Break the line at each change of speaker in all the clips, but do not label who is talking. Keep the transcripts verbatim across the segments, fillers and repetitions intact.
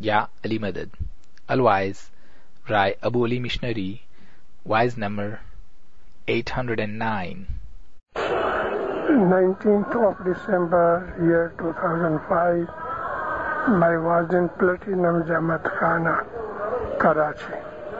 یا علی مدد. الوائز رائے ابو علی مشنری, وائز number eight oh nine.
nineteenth of December, year two thousand five, I was in Platinum Jamaat Khana, Karachi.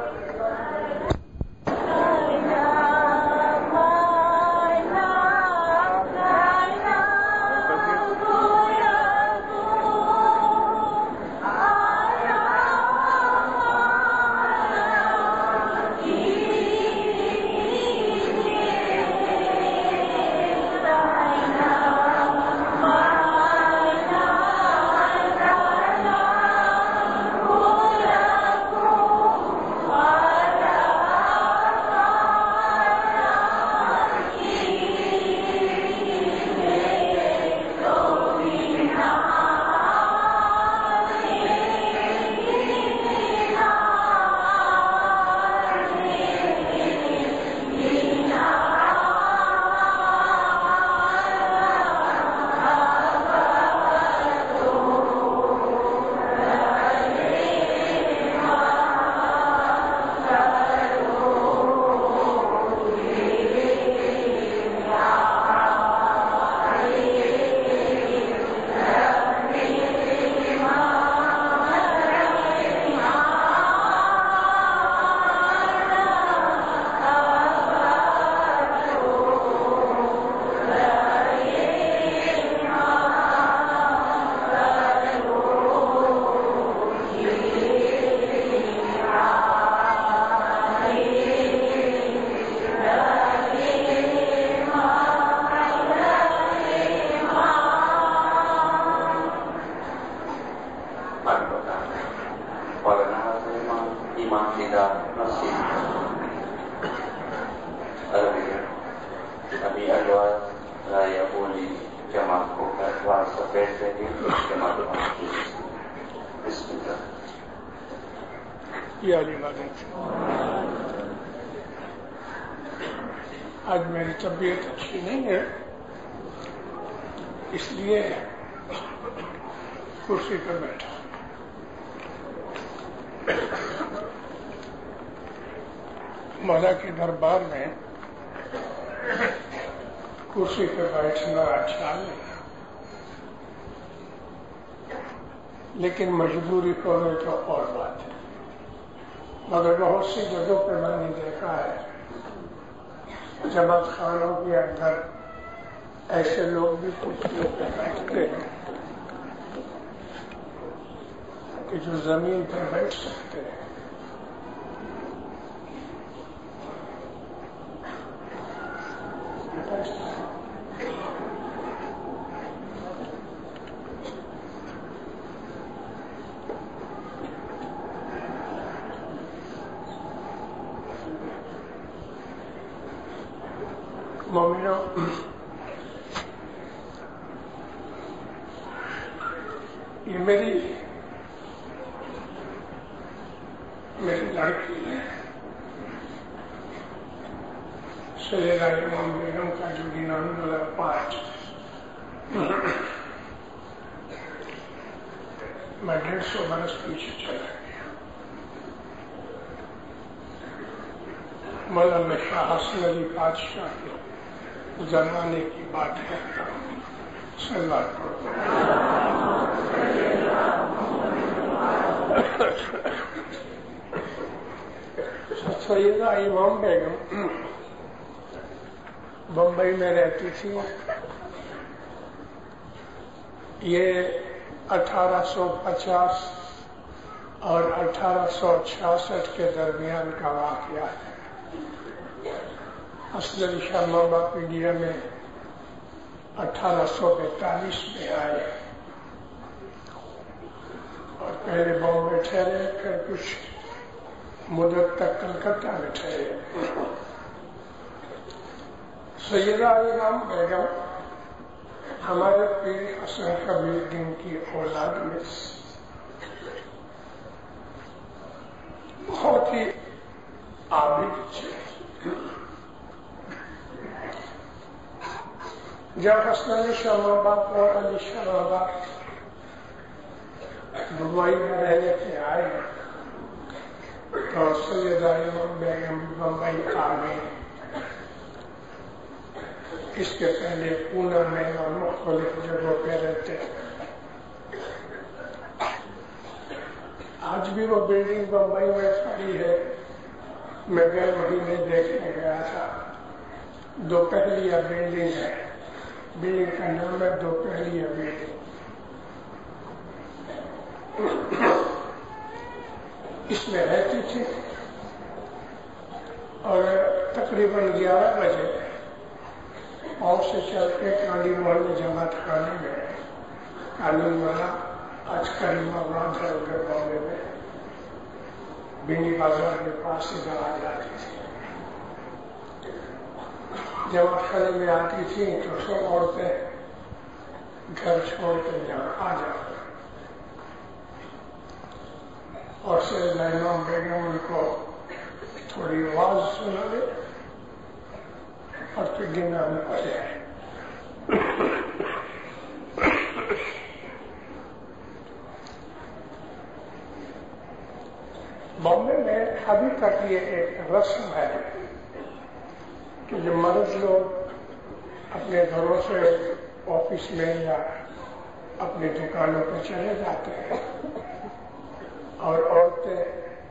آج میری طبیعت اچھی نہیں ہے، اس لیے کرسی پر بیٹھا. مولا کے دربار میں کرسی پہ بیٹھنا اچھا نہیں، لیکن مجبوری ہونے تو اور بات ہے. مگر بہت سی جگہوں پہ میں نے دیکھا ہے جماعت خانوں کے اندر ایسے لوگ بھی کرسیوں پہ بیٹھتے ہیں کہ جو زمین پہ بیٹھ سکتے ہیں. مومنوں، یہ میری میری لڑکی ہے. سیدہ امام بیگم کا جو گنان والا پانچ میں ڈیڑھ سو برس پیچھے چلا گیا. مولانا شاہ حسن علی بادشاہ کے زمانے کی بات کرتا ہوں. سلام سیدہ امام بیگم بمبئی میں رہتی تھی. یہ اٹھارہ سو پچاس اور اٹھارہ سو چھیاسٹھ کے درمیان کا واقعہ ہے. اصل شاہ ماں باپ انڈیا میں اٹھارہ سو پینتالیس میں آئے اور پہلے بامبے ٹھہرے، پھر کچھ مدت تک کلکتہ میں ٹھہرے. سیدہ امام بیگم ہمارے پیر حسن کبیر دین کی اولاد میں بہت ہی عابد تھے. جب حسن علی شاہ ماں باپ اور علی شاہ ماں باپ بمبئی میں رہنے کے آئے تو سیدہ امام بیگم بمبئی آ گئی. اس کے پہلے پونا میں اور مختلف جگہوں پہ رہتے. آج بھی وہ بلڈنگ بمبئی میں کھڑی ہے. میں گئے مہینے دیکھنے گیا تھا. دو پہلیہ بلڈنگ ہے. بلڈنگ کا نام ہے دو پہلیہ بلڈنگ. اس میں رہتی تھی اور تقریباً گیارہ بجے اور سے چل کے کالی محل جماعت خانے میں کالی والا آج کریم آباد ہے ادھر بامبے میں بینی بازار کے پاس سے ادھر آ جاتی تھی. جماعت خانے میں آتی تھی تو سب عورتیں گھر چھوڑ کے یہاں آ جاتی اور سیدہ امام بیگم ان کو تھوڑی آواز سنا دے اور پھر گنا میں پڑے. بامبے میں ابھی تک یہ ایک رسم ہے کہ جو مرد لوگ اپنے گھروں سے آفس میں یا اپنی دکانوں پہ چلے جاتے ہیں اور عورتیں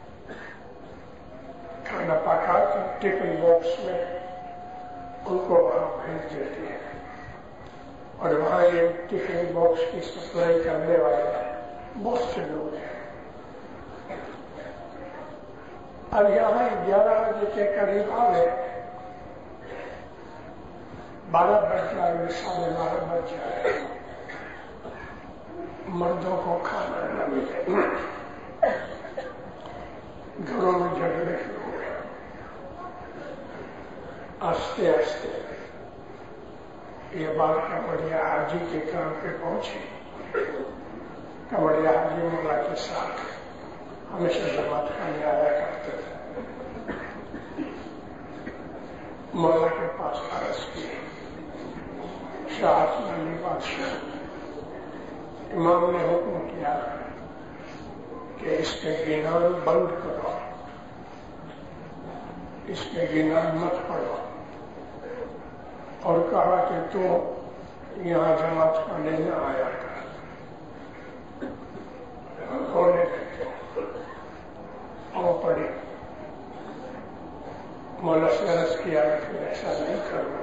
کھانا پکا کے ٹفن باکس میں ان کو وہاں بھیج دیتی ہے اور وہاں یہ ٹفن باکس کی سپلائی کرنے والے بہت سے لوگ ہیں. اب یہاں گیارہ بجے کے قریب آ گئے. بارہ بج جائے ساڑھے بارہ بج جائے مردوں کو کھانا نہ ملے. گھروں میں جھگڑے شروع ہوئے. آستے آستے یہ بات کمڑیا حاجی کے کام پہ پہنچی. کمڑیا حاجی مولا کے ساتھ ہمیشہ جماعت خانے آیا کرتے تھے. مولا کے پاس عرض کی شاہ عثمانی بادشاہ امام نے حکم کیا کہ اس کے گنان بند کرو, اس کے گنان مت پڑھو, اور کہا کہ تو یہاں جماعت خانے نہ آیا کر. رونے لگے اور پڑھی. مولا سے عرض کیا کہ ایسا نہیں کروں.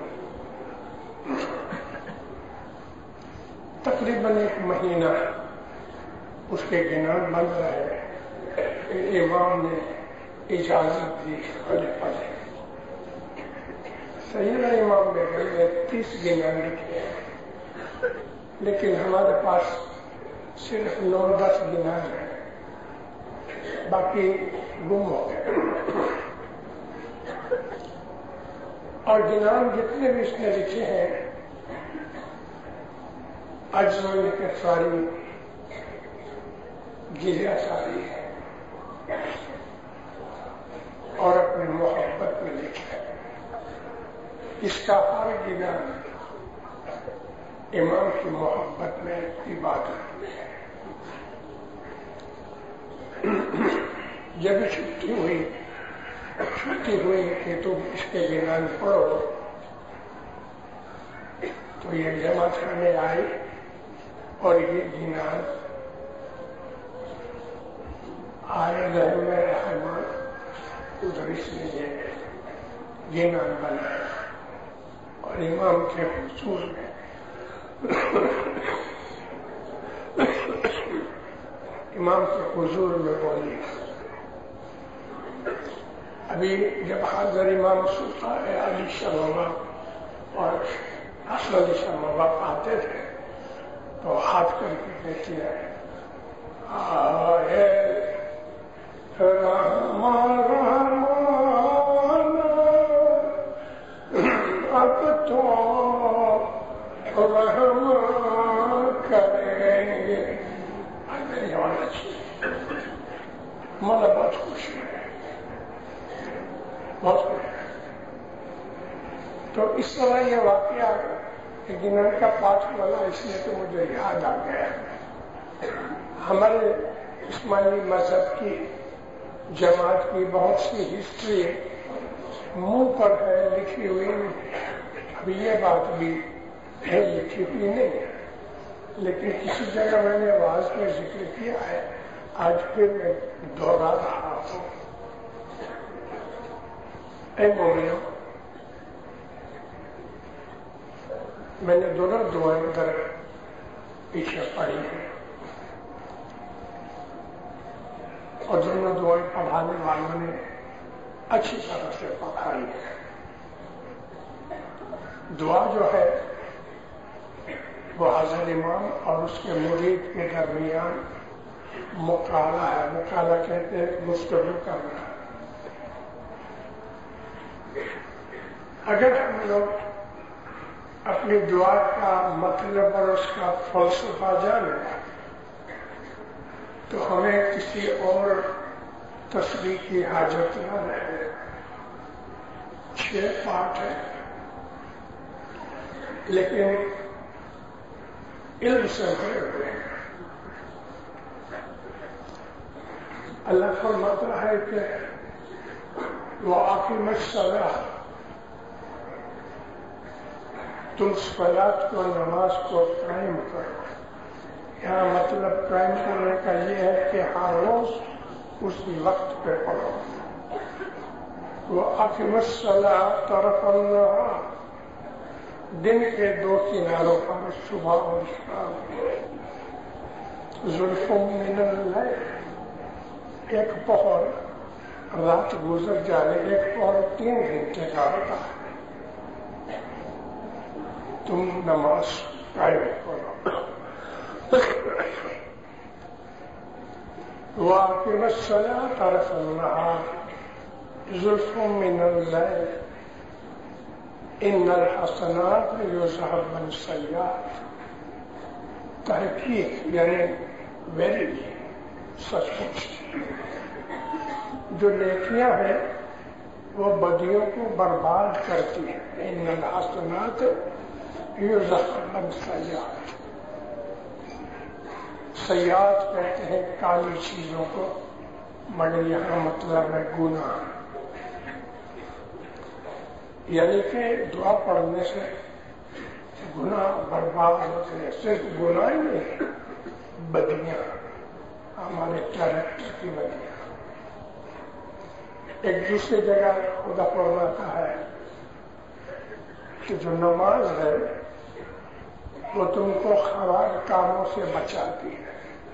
تقریباً ایک مہینہ اس کے گنان بند رہے. امام نے اجازت دی پڑھے پڑھے. سیدہ امام بیگم نے تیس گنان لکھے لیکن ہمارے پاس صرف نو دس گنان ہیں, باقی گم ہو گئے. اور گنان جتنے بھی اس نے لکھے ہیں اجزاء کے ساری گریہ ساری ہے اور اپنی محبت میں لکھا ہے. اس کا ہر گنان امام کی محبت میں عبادت میں ہے. جب چھٹی ہوئی چھٹی ہوئی کہ تم اس کے گنان پڑھو تو یہ جماعت خانے آئی اور یہ گنان آئے رحم رحمان ادھر اس نے یہ گنان بنایا اور امام کے حضور میں امام کے حضور میں بولی. ابھی جب حاضر امام سلطان علی شاہ بابا اور حسن علی شاہ بابا آتے تھے تو ہاتھ کر کے کہتی ہے آئے رحمان رحمان اب تو رحم کریں گے. میری آواز اچھی مولا بہت خوش ہے, بہت خوش ہے. تو اس طرح یہ واقعہ گنان کا پاٹ والا اس لیے تو مجھے یاد آ گیا. ہمارے اسماعیلی مذہب کی جماعت کی بہت سی ہسٹری منہ پر ہے، لکھی ہوئی نہیں. ابھی یہ بات بھی ہے لکھی ہوئی نہیں، لیکن کسی جگہ میں نے آواز میں ذکر کیا ہے، آج پھر میں دوہرا رہا ہوں. اے مومنو، میں نے دونوں دعائیں در پیچھے پڑھی ہیں اور دونوں دعائیں پڑھانے والوں نے اچھی طرح سے پڑھائی ہے. دعا جو ہے وہ حاضر امام اور اس کے مرید کے درمیان مقالہ ہے. مقالہ کہتے ہیں گفتگو کرنا. اگر ہم لوگ اپنی دعا کا مطلب اور اس کا فلسفہ جانیں تو ہمیں کسی اور تصریح کی حاجت نہ رہے. چھ پارٹ ہے، لیکن علم سے بھرے ہوئے ہیں. اللہ فرماتا ہے کہ وہ عاقم الصلاۃ، تم صلاۃ کو، نماز کو قائم کرو. یہاں مطلب قائم کرنے کا یہ ہے کہ ہر روز اسی وقت پہ پڑھو. وہ عاقم الصلاۃ طرف النہار، دن کے دو کناروں پر، صبح اور شام. زلف من اللیل، ایک پہر رات گزر جانے، ایک پہر تین گھنٹے کا ہوتا ہے. تم نماز قائم کرو. وَأَقِمِ الصَّلَاةَ طَرَفَ النَّهَارِ زُلْفٌ مِّنَ اللَّيْلِ إِنَّ الْحَسَنَاتَ يُذْهِبْنَ السَّيِّئَاتِ. تحقیق یعنی ویری سچ مچ جو نیکیاں ہیں وہ بدیوں کو برباد کرتی ہیں. إِنَّ الْحَسَنَاتَ يُذْهِبْنَ السَّيِّئَاتِ. سیئات کہتے ہیں کالی چیزوں کو، مگر یہاں مطلب ہے گناہ. یعنی کہ دعا پڑھنے سے گناہ برباد ہوتے ہیں. صرف گناہ ہی نہیں، بدیاں، ہمارے کیریکٹر کی بدیاں. ایک دوسری جگہ خدا فرماتا ہے کہ جو نماز ہے وہ تم کو خراب کاموں سے بچاتی ہے.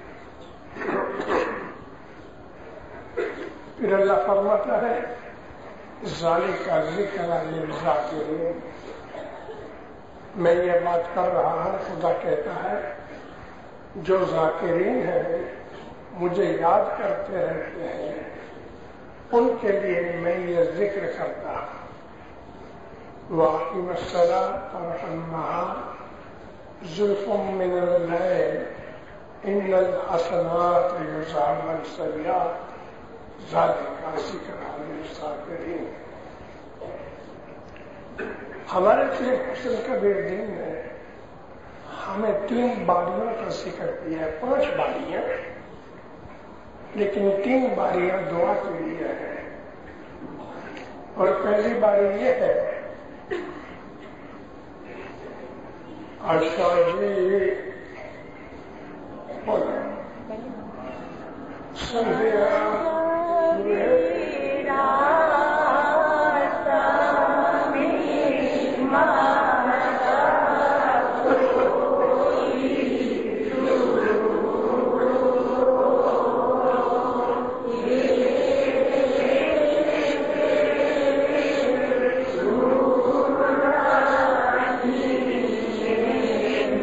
پھر اللہ فرماتا ہے ذالک ذکر للذاکرین. میں یہ بات کر رہا ہوں، خدا کہتا ہے جو ذاکرین ہیں، مجھے یاد کرتے رہتے ہیں، ان کے لیے میں یہ ذکر کرتا ہوں. وَأَقِمِ الصَّلَاةَ طَرَفَ النَّهَارِ زُلْفٌ مِّنَ اللَّيْلِ إِنَّ الْحَسَنَاتَ يُذْهِبْنَ السَّيِّئَاتِ ذَلِكَ ذِكْرَىٰ لِلذَّاکِرِینَ. ہمارے پیر حسن کبیر دین نے ہمیں تین باریوں کا ذکر کیا ہے. پانچ باریاں، لیکن تین باریاں دعا کے لیے ہیں. اور پہلی باری یہ ہے آشا جی سندھیا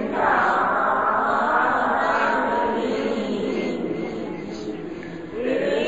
Yeah.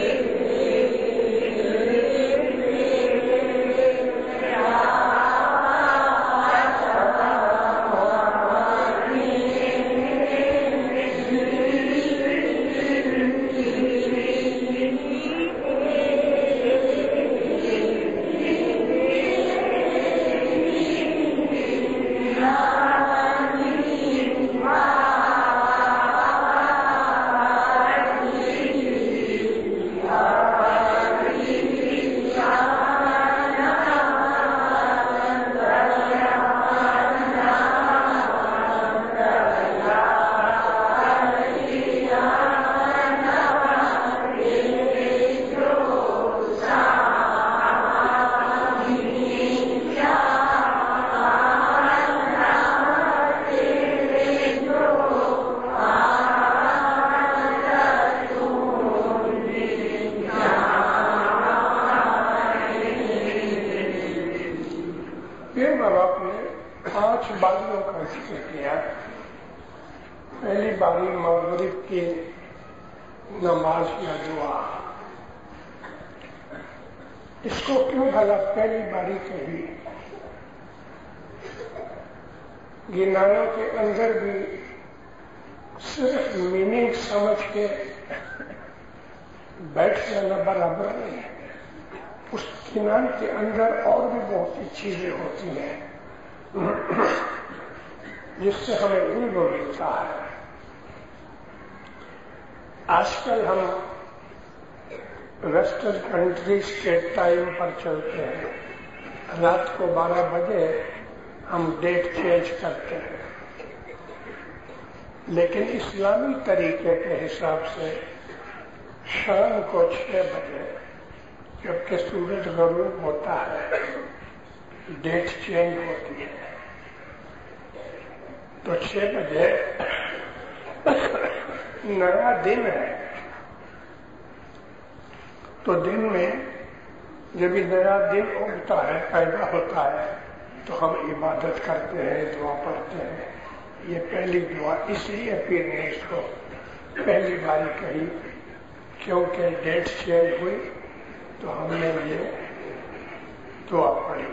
ذکر کیا، پہلی باری مغرب کی نماز یا دعا، اس کو کیوں بھلا پہلی باری کہی؟ گنانوں کے اندر بھی صرف میننگ سمجھ کے بیٹھ جانا برابر نہیں ہے، اس گنان کے اندر اور بھی بہت سی چیزیں ہوتی ہیں جس سے ہمیں علم ملتا ہے۔ آج کل ہم ویسٹرن کنٹریز کے ٹائم پر چلتے ہیں، رات کو بارہ بجے ہم ڈیٹ چینج کرتے ہیں، لیکن اسلامی طریقے کے حساب سے شام کو چھ بجے جبکہ سورج غروب ہوتا ہے ڈیٹ چینج ہوتی ہے، تو چھ بجے نیا دن ہے، تو دن میں جب نیا دن اگتا ہے، پیدا ہوتا ہے، تو ہم عبادت کرتے ہیں، دعا پڑھتے ہیں۔ یہ پہلی دعا اس لیے پیر نے اس کو پہلی باری کہی کیونکہ ڈیٹ چینج ہوئی تو ہم نے یہ دعا پڑھی۔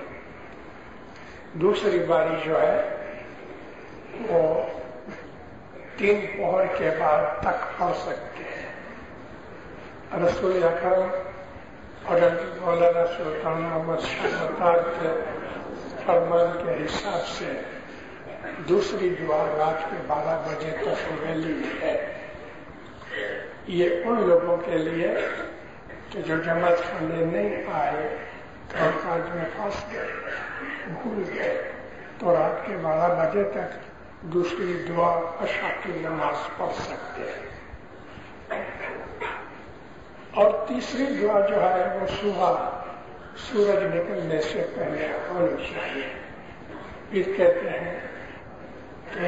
دوسری باری جو ہے وہ تین پہر کے بعد تک پڑھ سکتے ہیں۔ رسول اکرم اور مولانا سلطان احمد شاہ مطار کے فرمان کے حساب سے دوسری دعا رات کے بارہ بجے تک ویلی ہے۔ یہ ان لوگوں کے لیے کہ جو جماعت خانے نہیں آئے، کام کاج میں پھنس گئے، بھول گئے، تو رات کے بارہ بجے تک دوسری دعا عشاء کی نماز پڑھ سکتے ہیں۔ اور تیسری دعا جو ہے وہ صبح سورج نکلنے سے پہلے ہونی چاہیے۔ پھر کہتے ہیں کہ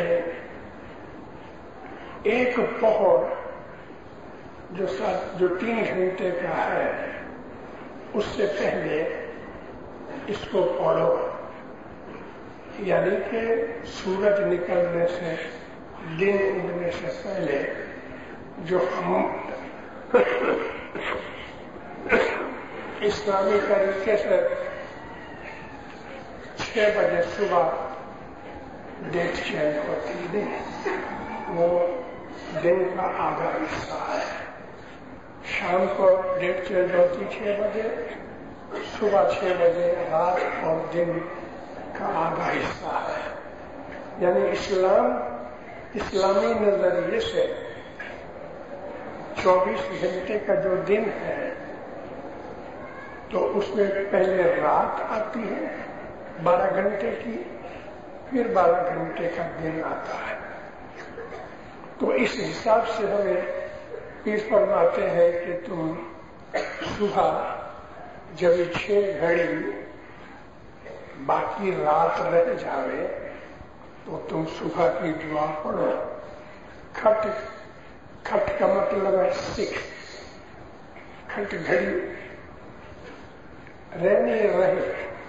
ایک پہر جو جو تین گھنٹے کا ہے اس سے پہلے اس کو پڑھو، یعنی کہ سورج نکلنے سے دن اگنے سے پہلے جو ہم اسلامی طریقے سے چھ بجے صبح ڈیٹ چینج ہوتی نہیں، وہ دن کا آدھا حصہ ہے۔ شام کو ڈیٹ چینج ہوتی چھ بجے، صبح چھ بجے رات اور دن کا آدھا حصہ ہے۔ یعنی اسلام اسلامی نظریے سے چوبیس گھنٹے کا جو دن ہے تو اس میں پہلے رات آتی ہے بارہ گھنٹے کی، پھر بارہ گھنٹے کا دن آتا ہے۔ تو اس حساب سے ہمیں پیر فرماتے ہیں کہ تم صبح جب چھ گھڑی باقی رات رہ جاوے تو تم صبح کی دعا پڑھو۔ کھٹ کھٹ کا مطلب ہے سکھ، کھٹ گھڑی رہنی رہے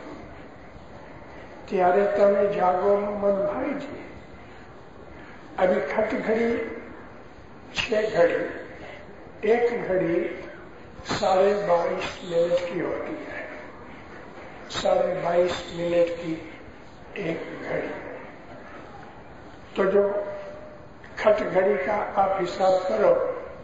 تیارے تمہیں جاگو من بھائی جی۔ ابھی کھٹ گھڑی چھ گھڑی، ایک گھڑی ساڑھے بائیس منٹ کی ہوتی ہے، ساڑھے بائیس منٹ کی ایک گھڑی، تو جو کھٹ گھڑی کا آپ حساب کرو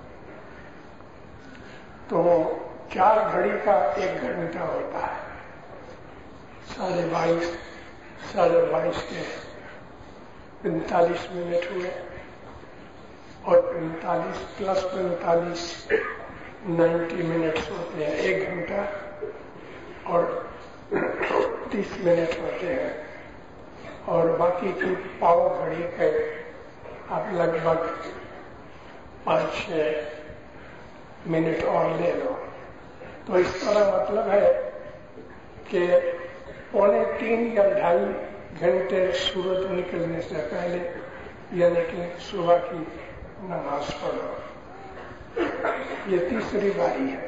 تو چار گھڑی کا ایک گھنٹہ ہوتا ہے، ساڑھے بائیس ساڑھے بائیس کے پینتالیس منٹ ہوئے، اور پینتالیس پلس پینتالیس نائنٹی منٹس ہوتے ہیں، ایک گھنٹہ اور تیس منٹ ہوتے ہیں، اور باقی کی پاؤ گھڑی کے آپ لگ بھگ پانچ چھ منٹ اور لے لو، تو اس طرح مطلب ہے کہ پونے تین یا ڈھائی گھنٹے سورج نکلنے سے پہلے یعنی کہ صبح کی نماز پڑھو۔ یہ تیسری باری ہے۔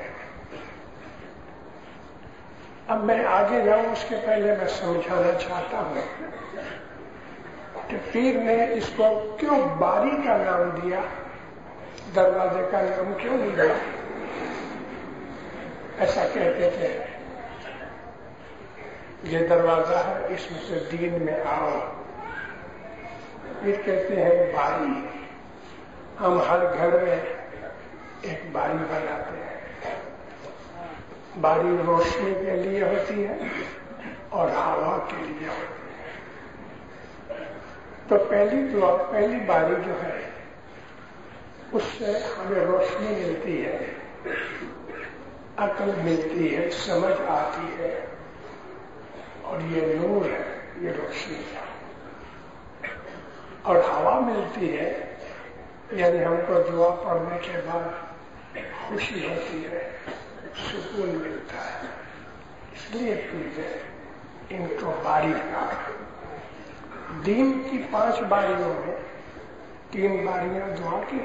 اب میں آگے جاؤں اس کے پہلے میں سمجھانا چاہتا ہوں کہ پیر نے اس کو کیوں باری کا نام دیا، دروازے کا نام کیوں نہیں دیا؟ ایسا کہتے تھے یہ دروازہ ہے، اس میں سے دین میں آؤ. پھر کہتے ہیں باری. ہم ہر گھر میں ایک باری بناتے ہیں. باری روشنی کے لیے ہوتی ہے اور ہوا کے لیے ہوتی ہے. تو پہلی دعا، پہلی باری جو ہے اس سے ہمیں روشنی ملتی ہے، عقل ملتی ہے، سمجھ آتی ہے، اور یہ نور ہے، یہ روشنی ہے. اور ہوا ملتی ہے، یعنی ہم کو دعا پڑھنے کے بعد خوشی ہوتی ہے، سکون ملتا ہے. اس لیے پھر ان کو باری کا. دین کی پانچ باریوں میں تین باریاں دعا کی.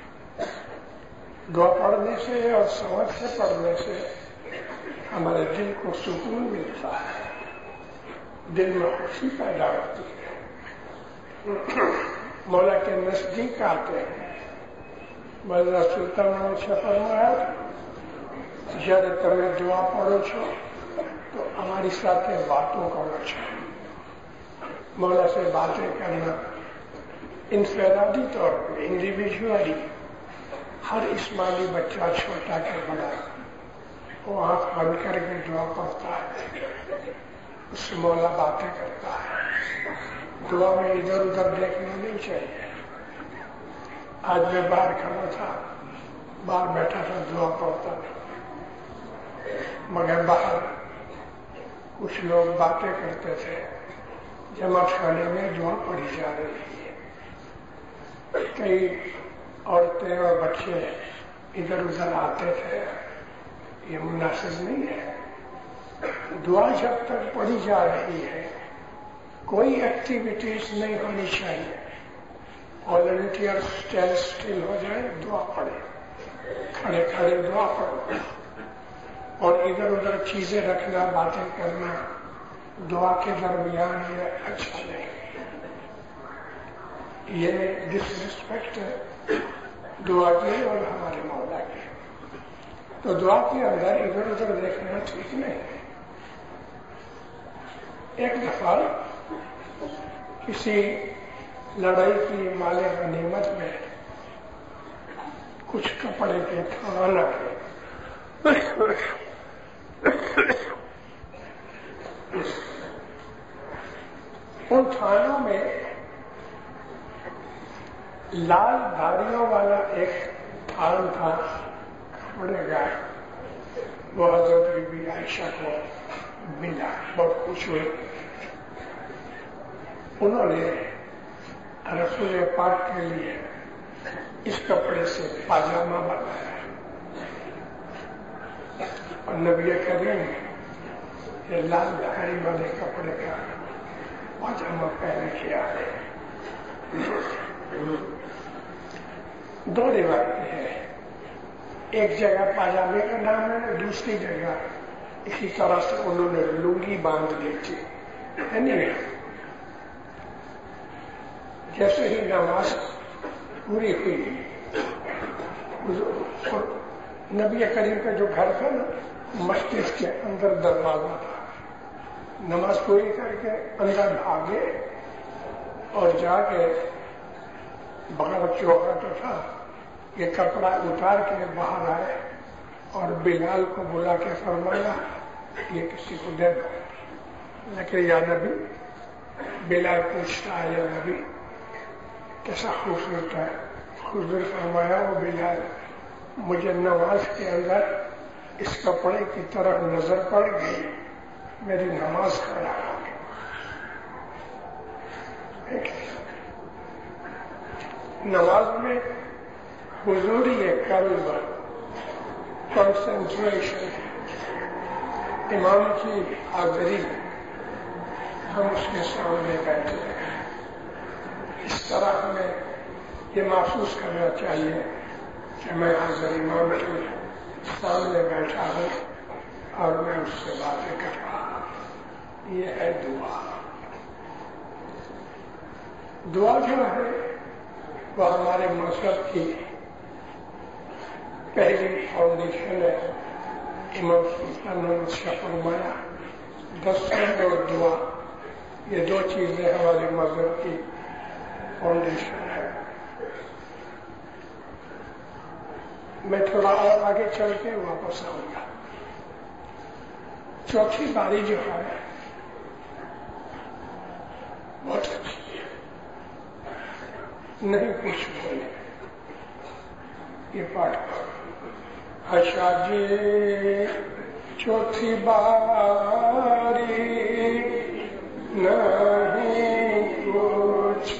دعا پڑھنے سے اور سمجھ سے پڑھنے سے ہمارے دل کو سکون ملتا ہے، دل میں خوشی پیدا ہوتی ہے، مولا کے نزدیک آتے ہیں. مولا سلطان سے فرمایا جب تمہیں دعا پڑھو چھو تو ہماری ساتھ باتوں کرو چھو. مولا سے باتیں کرنا انفرادی طور پہ، انڈیویجولی، ہر اسماعیلی بچہ چھوٹا کے بڑا وہ آنکھ بند کر کے دعا پڑھتا ہے، اس سے مولا باتیں کرتا ہے. دعا میں ادھر ادھر دیکھنا نہیں چاہیے. آج میں باہر کھڑا تھا، باہر بیٹھا تھا، دعا پڑھتا تھا، مگر باہر کچھ لوگ باتیں کرتے تھے. جماعت خانے میں دعا پڑھی جا رہی ہے، کئی عورتیں اور بچے ادھر ادھر آتے تھے. یہ مناسب نہیں ہے. دعا جب تک پڑھی جا رہی ہے کوئی ایکٹیویٹیز نہیں ہونی چاہیے. والنٹیئر اسٹینڈ اسٹل ہو جائے، دعا پڑھے، کھڑے کھڑے دعا پڑھو. اور ادھر ادھر چیزیں رکھنا، باتیں کرنا دعا کے درمیان یہ اچھا نہیں. یہ ڈس ریسپیکٹ ہے دعا کی اور ہمارے مولا کی. تو دعا کے اندر ادھر ادھر دیکھنا ٹھیک نہیں. ایک دفعہ کسی لڑائی کی مال غنیمت میں کچھ کپڑے کے تھان آئے. ان تھانوں میں لال دھاریوں والا ایک تھان تھا کپڑے کا. وہ حضرت بی بی عائشہ کو ملا، بہت خوش ہوئے. انہوں نے رسول پاک کے لیے اس کپڑے سے پاجامہ بنایا اور نبی کریم یہ لال دھاری والے کپڑے کا پاجامہ پہن کیا ہے. دو روایتیں ہیں، ایک جگہ پاجامے کا نام ہے، دوسری جگہ اسی طرح سے انہوں نے لنگی باندھ لی تھی. جیسے ہی نماز پوری ہوئی، نبی کریم کا جو گھر تھا نا، مسجد کے اندر دروازہ تھا. نماز پوری کر کے اندر بھاگے اور جا کے بغل چوکا تو تھا، یہ کپڑا اتار کے باہر آئے اور بلال کو بلا کے فرمایا یہ کسی کو دے دو. لیکن یا نبی، بلال پوچھتا ہے یا نبی کیسا خوبصورت ہے. حضور فرمایا وہ بلال، مجھے نماز کے اندر اس کپڑے کی طرف نظر پڑ گئی، میری نماز خراب ہو گئی. نماز میں حضوری قلب، کنسنٹریشن، امام کی حاضری، ہم اس کے سامنے بیٹھے ہیں. اس طرح ہمیں یہ محسوس کرنا چاہیے کہ میں حاضر امام کے سامنے بیٹھا ہوں اور میں اس سے باتیں کر رہا ہوں. یہ ہے دعا. دعا جو ہے وہ ہمارے مذہب کی پہلی فاؤنڈیشن ہے. امام سلطان احمد شاہ فرمایا دستخط اور دعا یہ دو چیزیں ہمارے مذہب کی فاؤنڈیشن ہے. میں تھوڑا اور آگے چل کے واپس آؤں گا. چوتھی باری جو ہے بہت اچھی ہے. نہیں کچھ بولے یہ پاٹ آشا جی چوتھی باری نہیں کچھ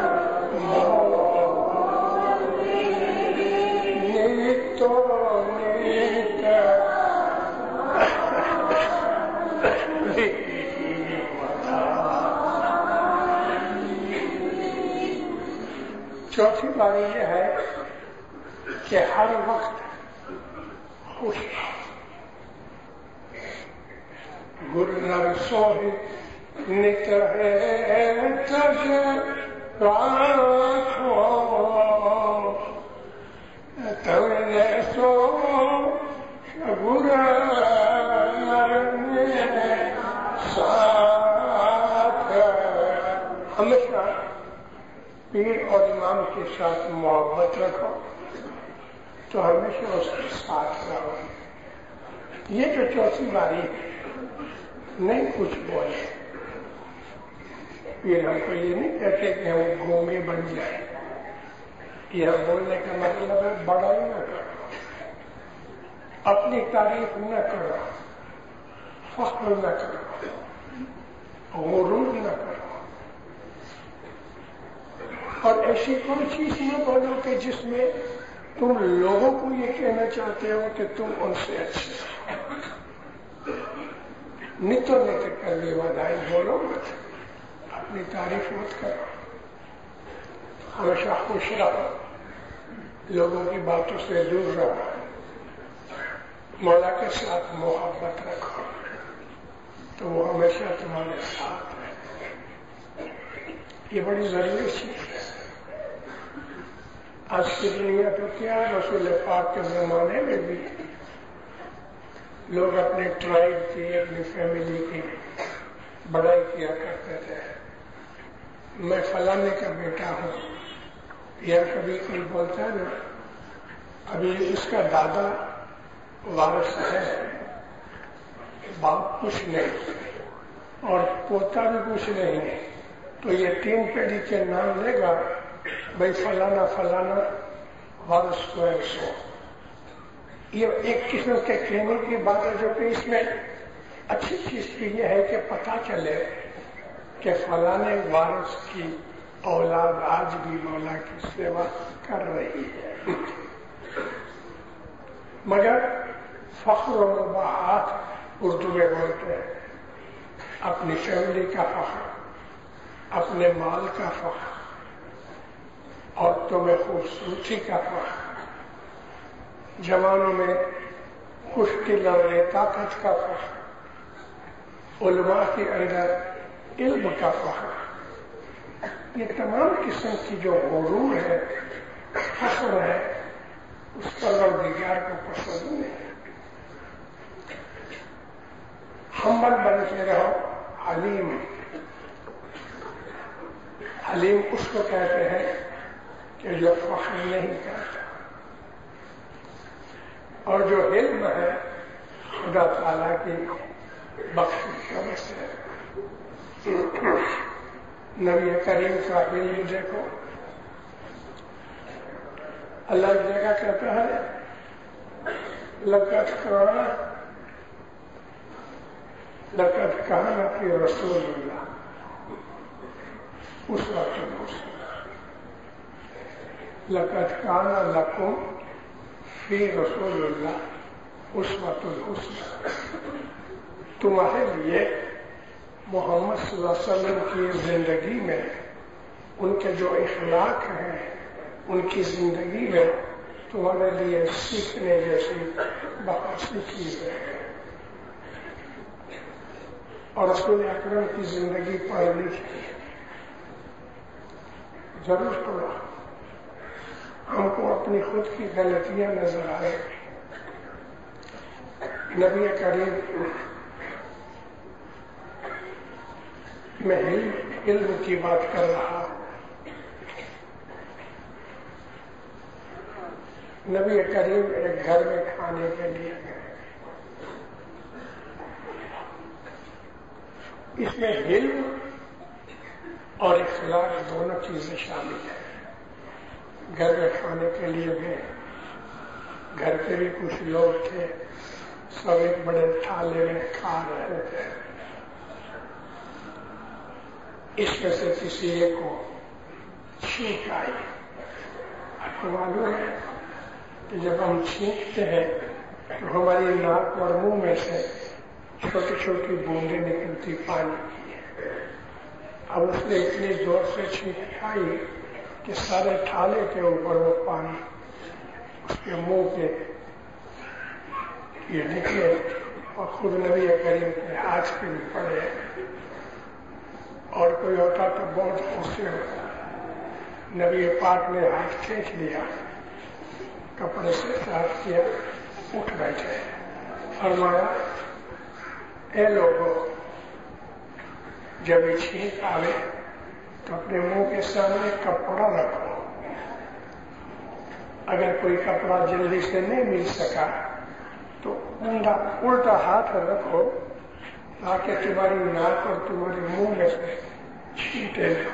نیت تو نیت چوتھی باری یہ ہے کہ ہر وقت خوش گر سو نت ہے تج راکھو تم نے سو گر ساتھ. ہمیشہ پیر اور امام کے ساتھ محبت رکھو تو ہمیشہ اس کے ساتھ رہو. یہ جو چوتھی باری نہیں کچھ بولے. پھر ہم کو یہ نہیں کہتے کہ ہم گھومے بن جائیں. یہ بولنے کا مطلب ہے بڑائی نہ کرو، اپنی تعریف نہ کرو، فخر نہ کرو، غرور نہ کرو، اور ایسی کوئی چیز نہ بولو کہ جس میں تم لوگوں کو یہ کہنا چاہتے ہو کہ تم ان سے اچھے ہو. نتو نت کرنے ودائی بولو مت، اپنی تعریف مت کرو. ہمیشہ خوش رہو، لوگوں کی باتوں سے دور رہو، مولا کے ساتھ محبت رکھو تو وہ ہمیشہ تمہارے ساتھ ہے. یہ بڑی ضروری چیز ہے. آج کی دنیا تو کیا رسول پاک کے زمانے میں بھی لوگ اپنے ٹرائب کی اپنی فیملی کی بڑائی کیا کرتے تھے. میں فلانے کا بیٹا ہوں، یا کبھی کوئی بولتا ہے نا ابھی اس کا دادا وارث ہے، باپ کچھ نہیں اور پوتا بھی کچھ نہیں، تو یہ تین پیڑھی کے نام لے گا بھائی فلانا فلانا وارث کو ہے سو. یہ ایک قسم کے کہنے کی بات ہے جو کہ اس میں اچھی چیز کی یہ ہے کہ پتہ چلے کہ فلانے وارث کی اولاد آج بھی مولا کی سیوا کر رہی ہے. مگر فخر و مباحات اردو میں بولتے ہیں، اپنی فیملی کا فخر، اپنے مال کا فخر، عورتوں میں خوبصورتی کا فخر، جوانوں میں خشکی لڑنے طاقت کا فخر، علماء کے اندر علم کا فخر. یہ تمام قسم کی جو غرور ہے، فخر ہے، اس پروردگار کو پسند نہیں. ہمبل بن کے رہو. حلیم حلیم اس کو کہتے ہیں کہ جو فخر نہیں کرتا، اور جو علم ہے خدا تعالیٰ کی بخشش کا مسئلہ ہے. نبی کریم کا علم دیکھو، اللہ کی جگہ کہتا ہے لقد کان لقد کان فی رسول اللہ اسوۃ حسنہ. لقد کان لکم فی رسول اللہ اسوۃ حسنہ. تمہارے لیے محمد صلی اللہ علیہ وسلم کی زندگی میں ان کے جو اخلاق ہیں، ان کی زندگی میں تمہارے لیے سیکھنے جیسی بہت سی چیزیں ہیں. اور رسول اکرم کی زندگی پڑھنی چاہیے. ضرور تھوڑا ہم کو اپنی خود کی غلطیاں نظر آئے. نبی کریم میں علم کی بات کر رہا. نبی کریم ایک گھر میں کھانے کے لیے گئے. اس میں علم اور اخلاق دونوں چیزیں شامل ہیں. گھر میں کھانے کے لیے گئے. گھر کے بھی کچھ لوگ تھے, سب ایک بڑے تھالے میں کھا رہے تھے. اس میں سے کسی ایک کو چھینک آئی. آپ کو معلوم ہے کہ جب ہم چھینکتے ہیں تو ہماری ناک اور منہ میں سے چھوٹی چھوٹی بوندیں نکلتی پانی کی. اب اس نے اتنی زور سے چھینک آئی کہ سارے تھالے کے اوپر وہ پانی اس کے منہ پہ یہ نکلے اور خود نبی کریم کے ہاتھ پہ بھی پڑے. اور کوئی ہوتا تو بہت غصے ہوتا. نبی پاک نے ہاتھ کھینچ لیا, کپڑے سے صاف کیا, اٹھ بیٹھے. فرمایا اے لوگوں, جب یہ چھینک آوے تو اپنے منہ کے سامنے کپڑا رکھو. اگر کوئی کپڑا جلدی سے نہیں مل سکا تو الٹا ہاتھ رکھو تاکہ تمہاری ناک اور تمہارے منہ میں سے چھینٹے نہ.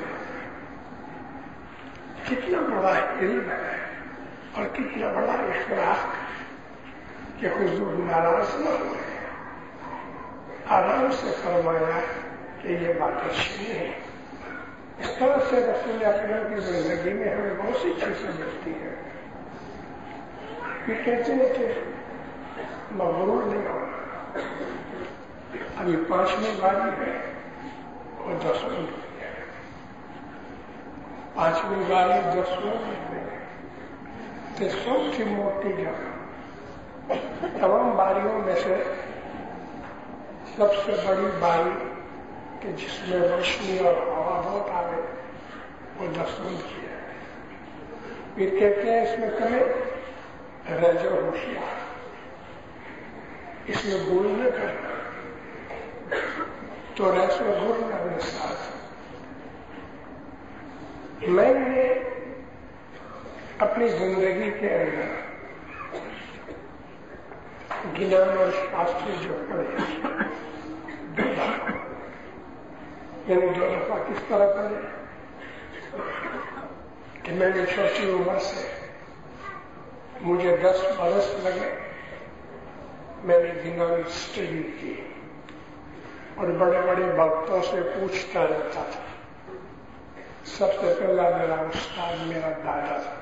کتنا بڑا علم ہے اور کتنا بڑا اخلاق کہ حضور ناراض نہ ہوئے. آرام سے فرمایا کہ یہ بات اچھی ہے. اس طرح سے رسول اکرم کی زندگی میں ہمیں بہت سی چیزیں ملتی ہیں. یہ کہتے ہیں کہ مغرور نہیں ہونا. ابھی پانچویں باری ہے اور دس منٹ ہے. پانچویں باری دس منٹ ہے تو سب کی موٹی جگہ. تمام باریوں میں سے سب سے بڑی باری کہ جس میں روشنی اور ہوا بہت آئے وہ دس منٹ کی ہے. پھر کہتے ہیں اس میں کمیں رجو ہوشیار, اس میں بھول نہ کرنا تو ریسو بھول اپنے ساتھ. میں نے اپنی زندگی کے اندر گنان اور شاستر جو پڑھے دو دفعہ, یعنی دو دفعہ کس طرح پڑھے کہ میں نے چھوٹی عمر سے, مجھے دس برس لگے, میں نے گنان اسٹڈی کی اور بڑے بڑے بھکتوں سے پوچھتا رہتا تھا. سب سے پہلا میرا استاد میرا دادا تھا,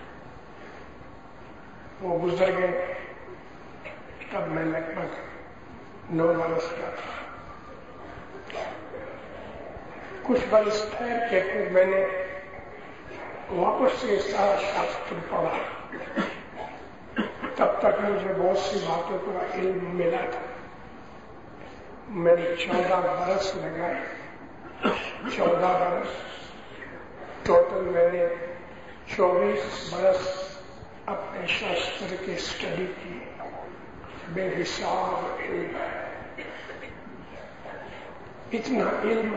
وہ گزر گئے تب میں لگ بھگ نو برس کا تھا. کچھ برس ٹھہر کے پھر میں نے واپس سے سارا شاستر پڑھا. تب تک مجھے بہت سی باتوں کا علم ملا تھا. میں نے چودہ برس لگائے, چودہ برس ٹوٹل. میں نے چوبیس برس اپنے شاستر کی اسٹڈی کی. بے حساب علم ہے. اتنا علم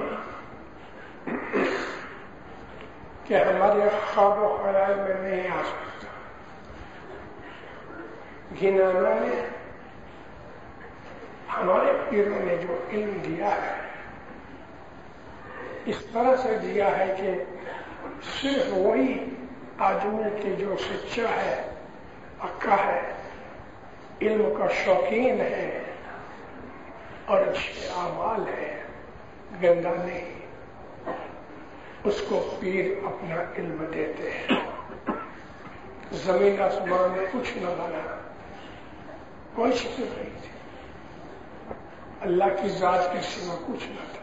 کہ ہمارے خواب و خیال میں نہیں آ سکتا. گنانا نے ہمارے پیروں نے جو علم دیا ہے اس طرح سے دیا ہے کہ صرف وہی آدمی کے جو سچا ہے, پکا ہے, علم کا شوقین ہے اور اچھے اعمال ہے, گندا نہیں, اس کو پیر اپنا علم دیتے ہیں. زمین آسمان میں کچھ نہ بنا, کوئی چیز نہیں تھی, اللہ کی ذات کے سوا کچھ نہ تھا.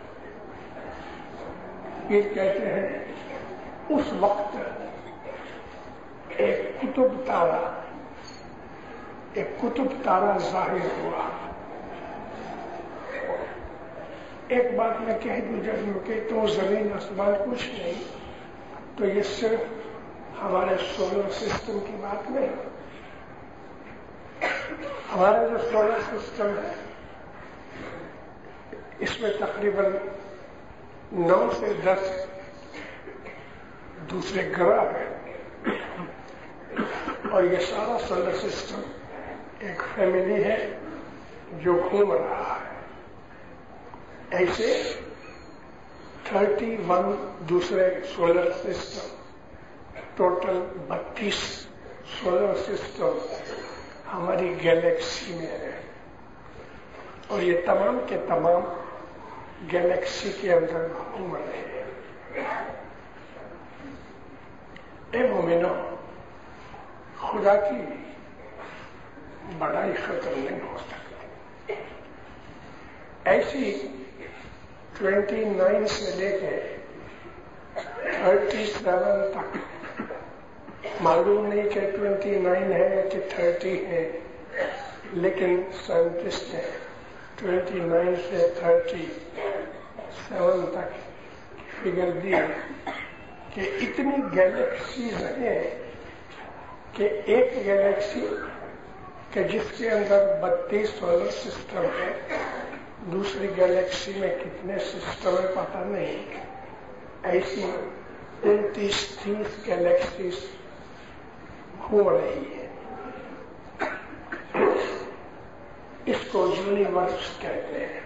پیر کہتے ہیں اس وقت ایک کتب تارا ایک کتب تارا ظاہر ہوا. ایک بات میں کہہ دوں, جب میں کہتا ہوں زمین آسمان کچھ نہیں, تو یہ صرف ہمارے سولر سسٹم کی بات نہیں. ہمارا جو سولر سسٹم ہے اس میں تقریباً نو سے دس دوسرے گرہ ہیں اور یہ سارا سولر سسٹم ایک فیملی ہے جو گھوم رہا ہے. ایسے تھرٹی ون دوسرے سولر سسٹم، ٹوٹل بتیس سولر سسٹم ہماری گیلیکسی میں ہے اور یہ تمام کے تمام گیلیکسی کے اندر گھوم رہے ہیں. اے مومنو، خدا کی بڑائی ختم نہیں ہو سکتی. ایسی ٹوینٹی نائن سے لے کے تھرٹی سیون تک، معلوم نہیں کہ ٹوینٹی نائن ہے کہ تھرٹی ہے، لیکن سائنٹسٹ نے ٹوینٹی نائن سے تھرٹی سیون تک فگر دی کہ اتنی گیلیکسیز ہیں کہ ایک گیلیکسی کہ جس کے اندر بتیس سولر سسٹم ہے، دوسری گیلیکسی میں کتنے سسٹم ہے پتہ نہیں. ایسی انتیس تیس گیلیکسیز گھوم رہی ہے. اس کو یونیورس کہتے ہیں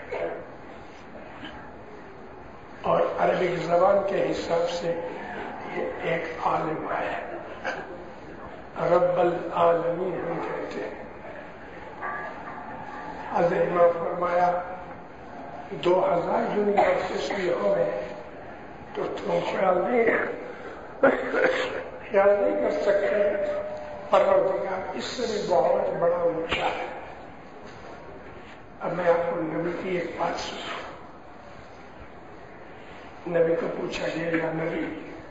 اور عربک زبان کے حساب سے یہ ایک عالم ہے. رب العالمین ہم کہتے ہیں. حضرت امام فرمایا دو ہزار یونیورسز بھی ہو گئے تو تم خیال نہیں خیال نہیں کر سکتے پروردگار اس سے بھی بہت بڑا اونچا ہے. اب میں آپ کو نبی کی ایک بات سنا. نبی کو پوچھا گیا یا نبی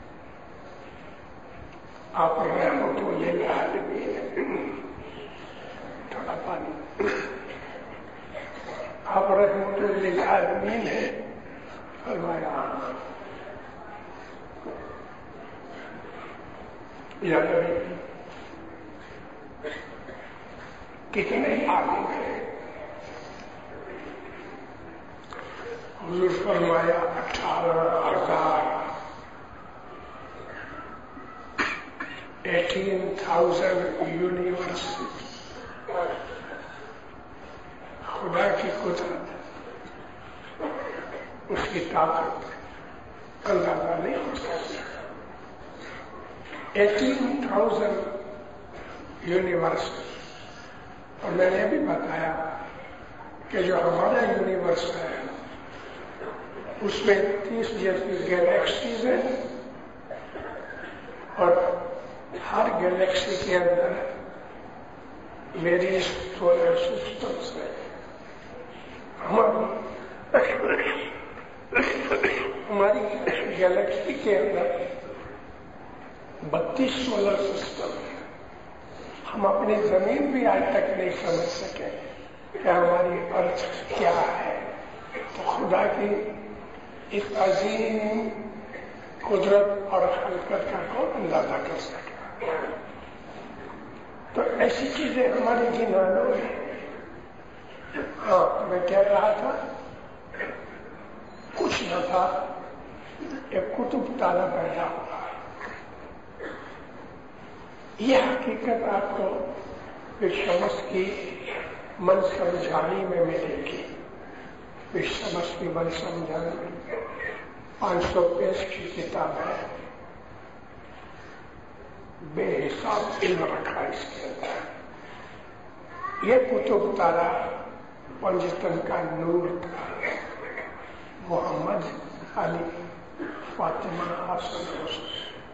آپ رحمت للعالمین، تھوڑا پانی، آپ رحمت للعالمین ہیں؟ فرمایا یا نبی کتنے عالم ہیں؟ حضور فرمایا اٹھارہ ہزار ایٹین تھاؤزینڈ یونیورس. خدا کی قدرت، اس کی طاقت اندازہ نہیں ہو سکتی. Eighteen thousand universe. اور میں نے بھی بتایا کہ جو ہمارا یونیورس ہے اس میں تیس جیسی گیلیکسیز ہیں اور ہر گیلیکسی کے اندر میری سولر سسٹمس ہے. ہماری ہماری گیلیکسی کے اندر بتیس سولر سسٹم ہے. ہم اپنی زمین بھی آج تک نہیں سمجھ سکے کہ ہماری ارتھ کیا ہے. تو خدا کی اس عظیم قدرت اور خلقت کا کون اندازہ کر سکے. تو ایسی چیزیں ہماری جنانوں میں. ہاں میں کہہ رہا تھا کچھ نہ تھا، ایک کتب تارا پیدا ہوا. یہ حقیقت آپ کو شمس کی من سمجھانی میں ملے گی. شمس کی من سمجھانی میں پانچ سو پیج کی کتاب ہے. بے حساب علم رکھا اس کے اندر. یہ کتب تارا پنجتن کا نور تھا. محمد علی فاطمہ حسن حسین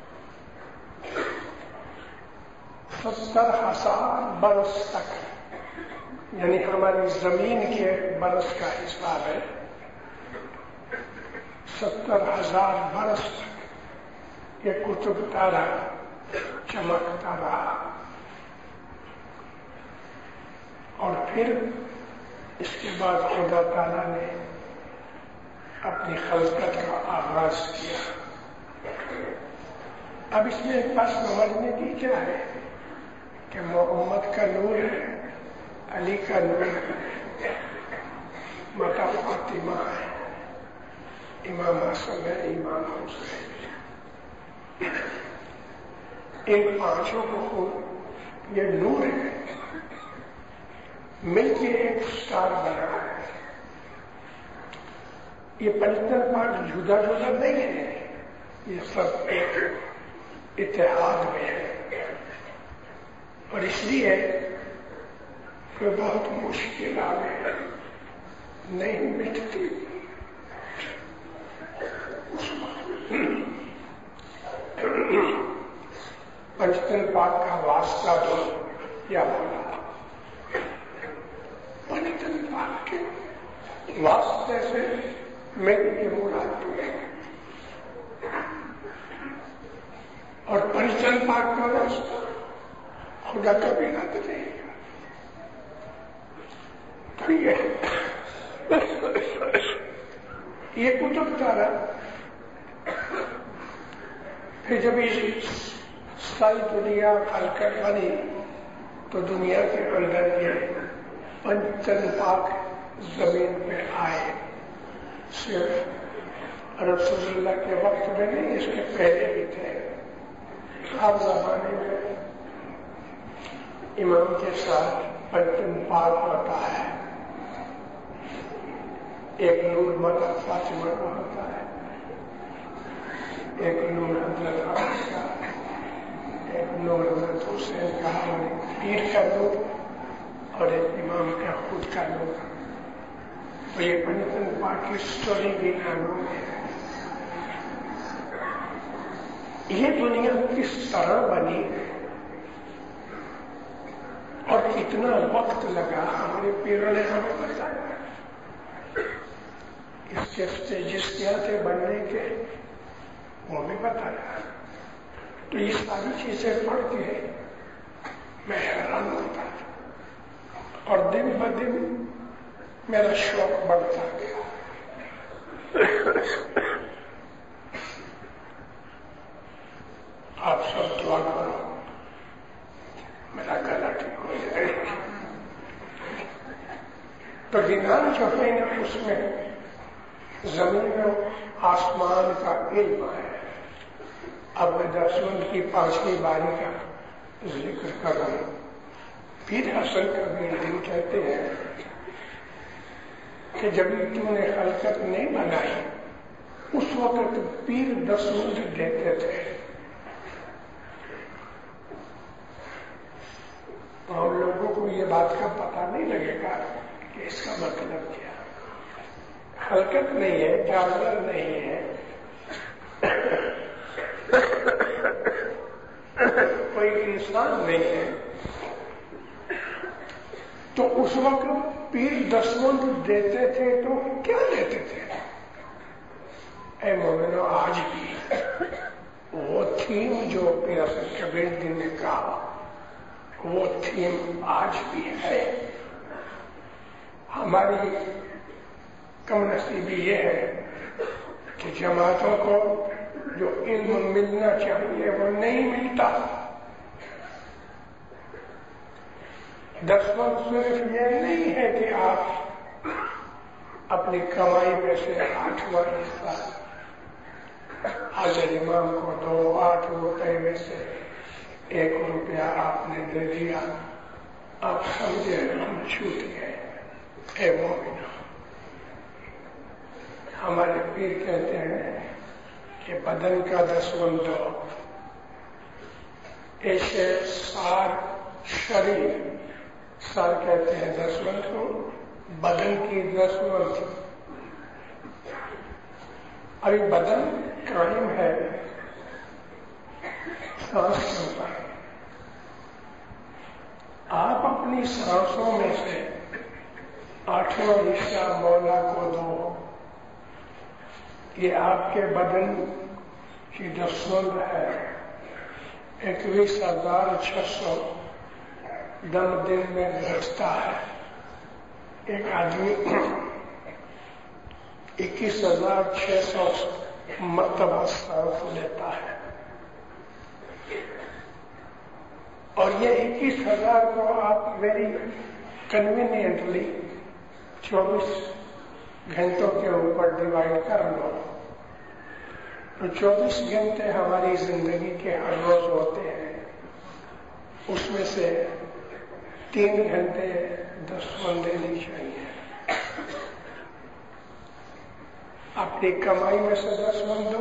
ستر ہزار برس تک، یعنی ہماری زمین کے برس کا حساب ہے. ستر ہزار برس تک یہ کتب تارا چمکتا رہا اور پھر اس کے بعد خدا تعالیٰ نے اپنی خلقت کا آغاز کیا. اب اس میں بس سمجھنے کی کیا ہے کہ محمد کا نور ہے، علی کا نور ہے، ماتا فاطمہ ہے، امام حسن ہے، امام حسین، ان پانچوں کو یہ نور ہے مل کے ایک اسٹار بنا ہے۔ یہ پنجتن پانچ جدا جدا نہیں ہے، یہ سب ایک اتحاد میں ہے، اور اس لیے کہ بہت مشکل آ گئی نہیں مٹتی۔ پنجتن پاک کا واسطہ دو یا بولا پنجتن پاک کے واسطے سے میری مراد ہے، اور پنجتن پاک کا واسطہ خدا کا بھی نہ دے گا۔ یہ کتب تارا پھر جب ساری دنیا خلقت بنی تو دنیا کے اندر یہ پنجتن پاک زمین پہ آئے، صرف رسول اللہ کے وقت میں نہیں، اس کے پہلے بھی تھے۔ ہر زمانے میں امام کے ساتھ پنجتن پاک ہوتا ہے، ایک نور ماتا فاطمہ کا ہوتا ہے، ایک نور حضرت علی کا، ایک نور حضرت حسین کا، پیر کا نور، اور ایک امام کا خود کا نور۔ تو یہ پنجتن پاک کی سٹوری بھی نور ہے۔ یہ دنیا کس طرح بنی اور کتنا وقت لگا ہمارے پیروں نے ہمیں بتایا۔ اس کے اسٹیجز کیا تھے بننے کے وہ بھی بتایا۔ تو یہ ساری چیزیں پڑھ کے میں حیران ہوتا تھا، اور دن ب دن میرا شوق بڑھتا گیا۔ آپ سب دعا کرو میرا گلا ٹھیک ہو جائے۔ تو گنان جو ہے نا، اس میں زمین و آسمان کا علم ہے۔ اب میں دسویں کی پانچویں باری کا ذکر کر رہا ہوں۔ پیر حسن کبیر دن کہتے ہیں کہ جب تم نے خلقت نہیں بنائی اس وقت پیر دسویں دیتے تھے۔ ہم لوگوں کو یہ بات کا پتہ نہیں لگے گا کہ اس کا مطلب کیا۔ خلقت نہیں ہے، جانور نہیں ہے، کوئی انسان نہیں ہے، تو اس وقت پیر دسوند دیتے تھے تو کیا دیتے تھے؟ اے مومنو، آج بھی وہ تھیم جو پیر حسن کبیر دن نے کہا وہ تھیم آج بھی ہے۔ ہماری کم نصیبی یہ ہے کہ جماعتوں کو جو علم ملنا چاہیے وہ نہیں ملتا۔ دسویں صرف یہ نہیں ہے کہ آپ اپنی کمائی میں سے آٹھواں حصہ حاضر امام کو دو، آٹھ روپے میں سے ایک روپیہ آپ نے دے دیا، آپ سمجھے ہم چھوٹ گئے۔ اے مومنو، ہمارے پیر کہتے ہیں کہ بدن کا دسوند دو، ایسے سار شریف، سار کہتے ہیں دسوند کو، بدن کی دسوند۔ ابھی بدن قائم ہے سانس کے اوپر، آپ اپنی سانسوں میں سے آٹھواں حصہ مولا کو دو، یہ آپ کے بدن کی دسوند ہے۔ اکیس ہزار چھ سو دم دن میں گھٹتا ہے۔ ایک آدمی اکیس ہزار چھ سو مرتبہ سانس لیتا ہے۔ اور یہ اکیس ہزار کو آپ ویری کنوینئنٹلی چوبیس گھنٹوں کے اوپر ڈیوائڈ کر لو تو چوبیس گھنٹے ہماری زندگی کے ہر روز ہوتے ہیں. اس میں سے تین گھنٹے دس من دینی چاہیے. اپنی کمائی میں سے دس من دو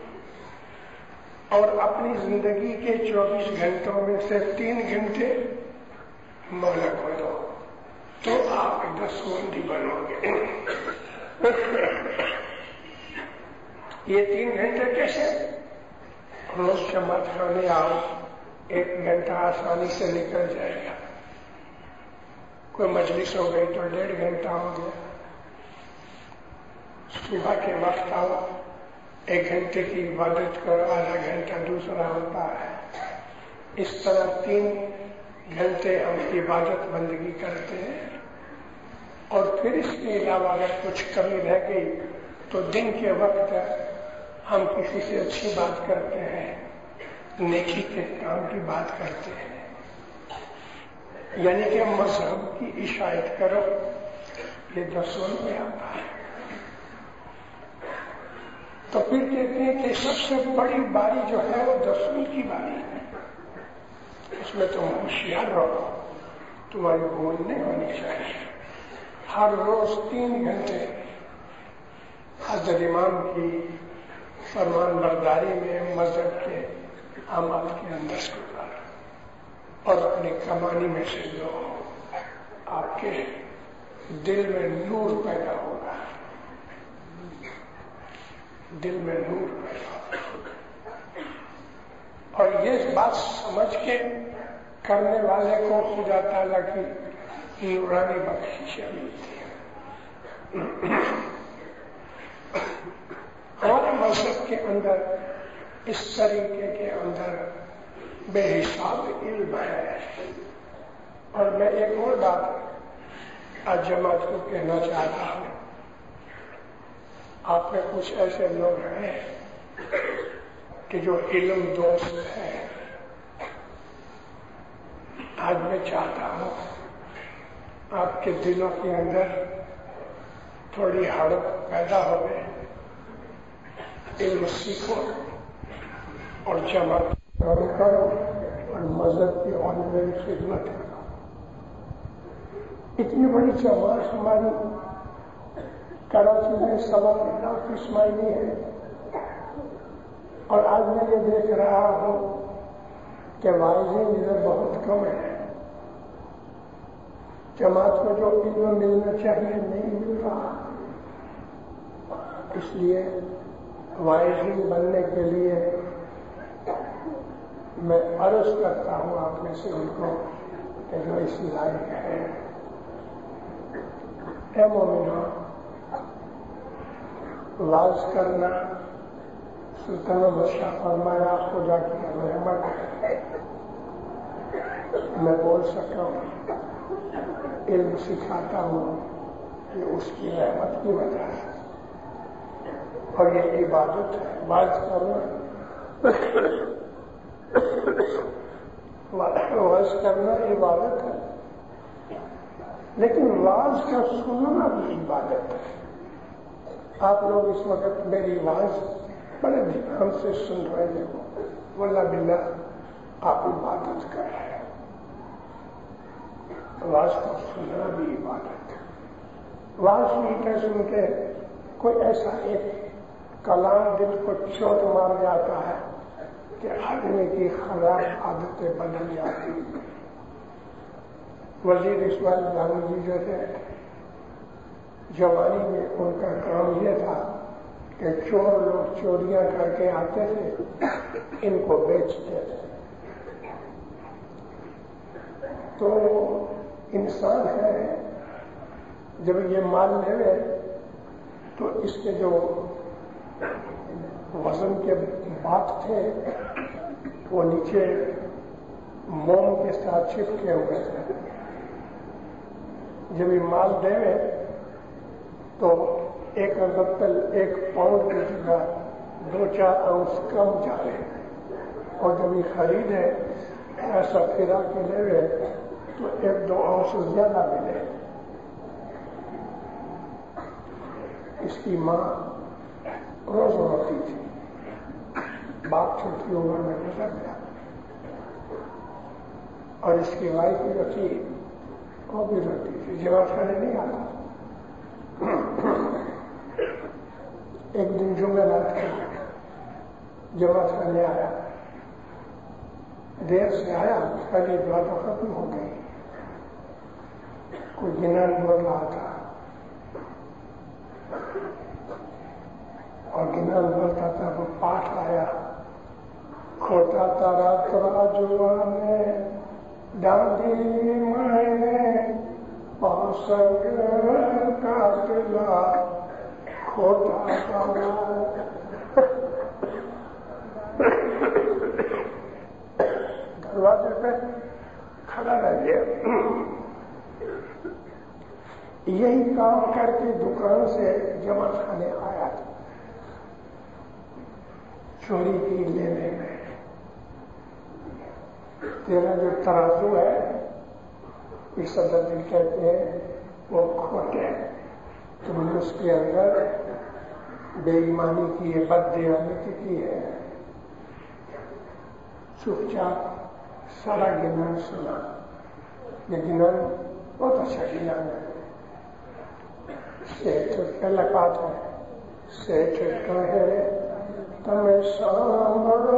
اور اپنی زندگی کے چوبیس گھنٹوں میں سے تین گھنٹے مولا کو دو تو آپ دس مندی بنو گے. یہ تین گھنٹے کیسے؟ روز جماعت خانے آؤ، ایک گھنٹہ آسانی سے نکل جائے گا. کوئی مجلس ہو گئی تو ڈیڑھ گھنٹہ ہو گیا. صبح کے وقت آؤ، ایک گھنٹے کی عبادت کرو، آدھا گھنٹہ دوسرا ہوتا ہے. اس طرح تین گھنٹے ہم عبادت بندگی کرتے ہیں. اور پھر اس کے علاوہ اگر کچھ کمی رہ گئی تو دن کے وقت ہم کسی سے اچھی بات کرتے ہیں، نیکی کے کام کی بات کرتے ہیں، یعنی کہ مذہب کی اشاعت کرو. یہ دسوں میں آتا ہے. تو پھر کہتے ہیں کہ سب سے بڑی باری جو ہے وہ دسویں کی باری ہے. اس میں تم ہوشیار رہو، تمہاری بھول نہیں ہونی چاہیے. ہر روز تین گھنٹے حضرت امام کی فرمان برداری میں مذہب کے اعمال کے اندر گزارو اور اپنی کمانی میں سے جو آپ کے دل میں نور پیدا ہوگا، دل میں نور پیدا ہوگا. اور یہ بات سمجھ کے کرنے والے کو خدا تعالیٰ کی نورانی بخشش ملتی ہے. ہمارے مذہب کے اندر اس طریقے کے اندر بے حساب علم ہے. اور میں ایک اور بات آج جماعت کو کہنا چاہتا ہوں. آپ میں کچھ ایسے لوگ ہیں کہ جو علم دوست ہے. آج میں چاہتا ہوں آپ کے دلوں کے اندر تھوڑی ہڑپ پیدا ہو گئے. علم سیکھو اور جماعت کرو اور مذہب کی آنلائن خدمت کرو. اتنی بڑی جماعت ہماری کراچی میں سوا لاکھ اسماعیلی ہے. اور آج میں یہ دیکھ رہا ہوں کہ واعظین ادھر بہت کم ہے. جماعت کو جو علم ملنا چاہیے نہیں مل رہا. اس لیے واعظین بننے کے لیے میں عرض کرتا ہوں آپ میں سے ان کو کہ جو اس لائق ہے. اے مومنوں، واز کرنا سلطان بادشاہ فرمایا خدا کی رحمت ہے. میں بول سکتا ہوں، علم سکھاتا ہوں یہ اس کی رحمت کی وجہ ہے. اور یہ عبادت ہے. واز کرنا واز کرنا عبادت ہے، لیکن واز کا سننا بھی عبادت ہے. آپ لوگ اس وقت میری واز بڑے دھیان سے سن رہے ہو، واللہ باللہ آپ عبادت کر رہے ہیں. واز کو سننا بھی عبادت ہے. واز سنتے سنتے کوئی ایسا ایک کلام دل کو چوٹ مار جاتا ہے کہ آدمی کی خراب عادتیں بدل جاتی ہیں. وزیر اسماعیل جان جی جو تھے، جوانی میں ان کا کام یہ تھا کہ چور لوگ چوریاں کر کے آتے تھے، ان کو بیچتے تھے. تو انسان ہے جب یہ مال لے تو اس کے جو وزن کے بات تھے وہ نیچے موم کے ساتھ چپکے ہوئے تھے. جب یہ مال دے تو ایک رتل ایک پاؤنڈ کی جگہ دو چار اونس کم جا رہے. اور جب یہ خریدے ایسا پھرا کے لے گئے تو ایک دو آنسو زیادہ ملے. اس کی ماں روز روتی تھی. باپ چھوٹی عمر میں گزر گیا اور اس کی وائف جو تھی وہ بھی روتی تھی. جماعت خانے نہیں آتا. ایک دن جمعرات کو جماعت خانے آیا. دیر سے آیا. پہلی دعا تو ختم ہو گئی. کوئی گنان بول رہا تھا اور گنان بولتا تھا. وہ پاٹ آیا. کھوٹا تارا ترا جوانے ڈانڈی میں پاسنگ کاتلا کھوٹا تارا. دروازے پہ کھڑا رہ گیا. یہی کام کر کے دکان سے جماعت خانے آیا تھا. چوری کی لینے میں تیرا جو ترازو ہے اس صدر دل کہتے ہیں وہ کھوٹے. تم نے اس کے اندر بے ایمانی کی ہے, بد دیانتی کی ہے. چپ چاپ سارا گنان سنا. یہ گنان بہت اچھا گنان ہے. سیٹھ پہلا بات ہے. سیٹھ کہے تمہیں سامڑو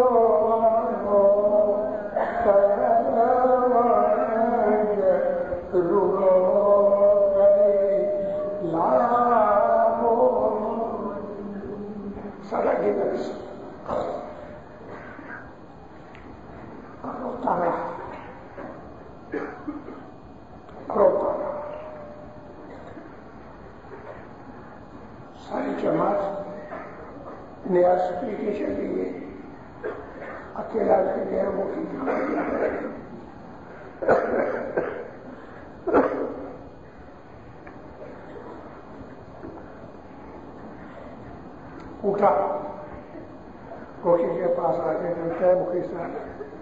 سارا گنان روتا رہا روتا رہا. ساری جماعت نیاز پی کے چلی گئی. اکیلا رہ گیا. وہ اٹھا. کوکی کے پاس آ کے کہتا ہے مکھی صاحب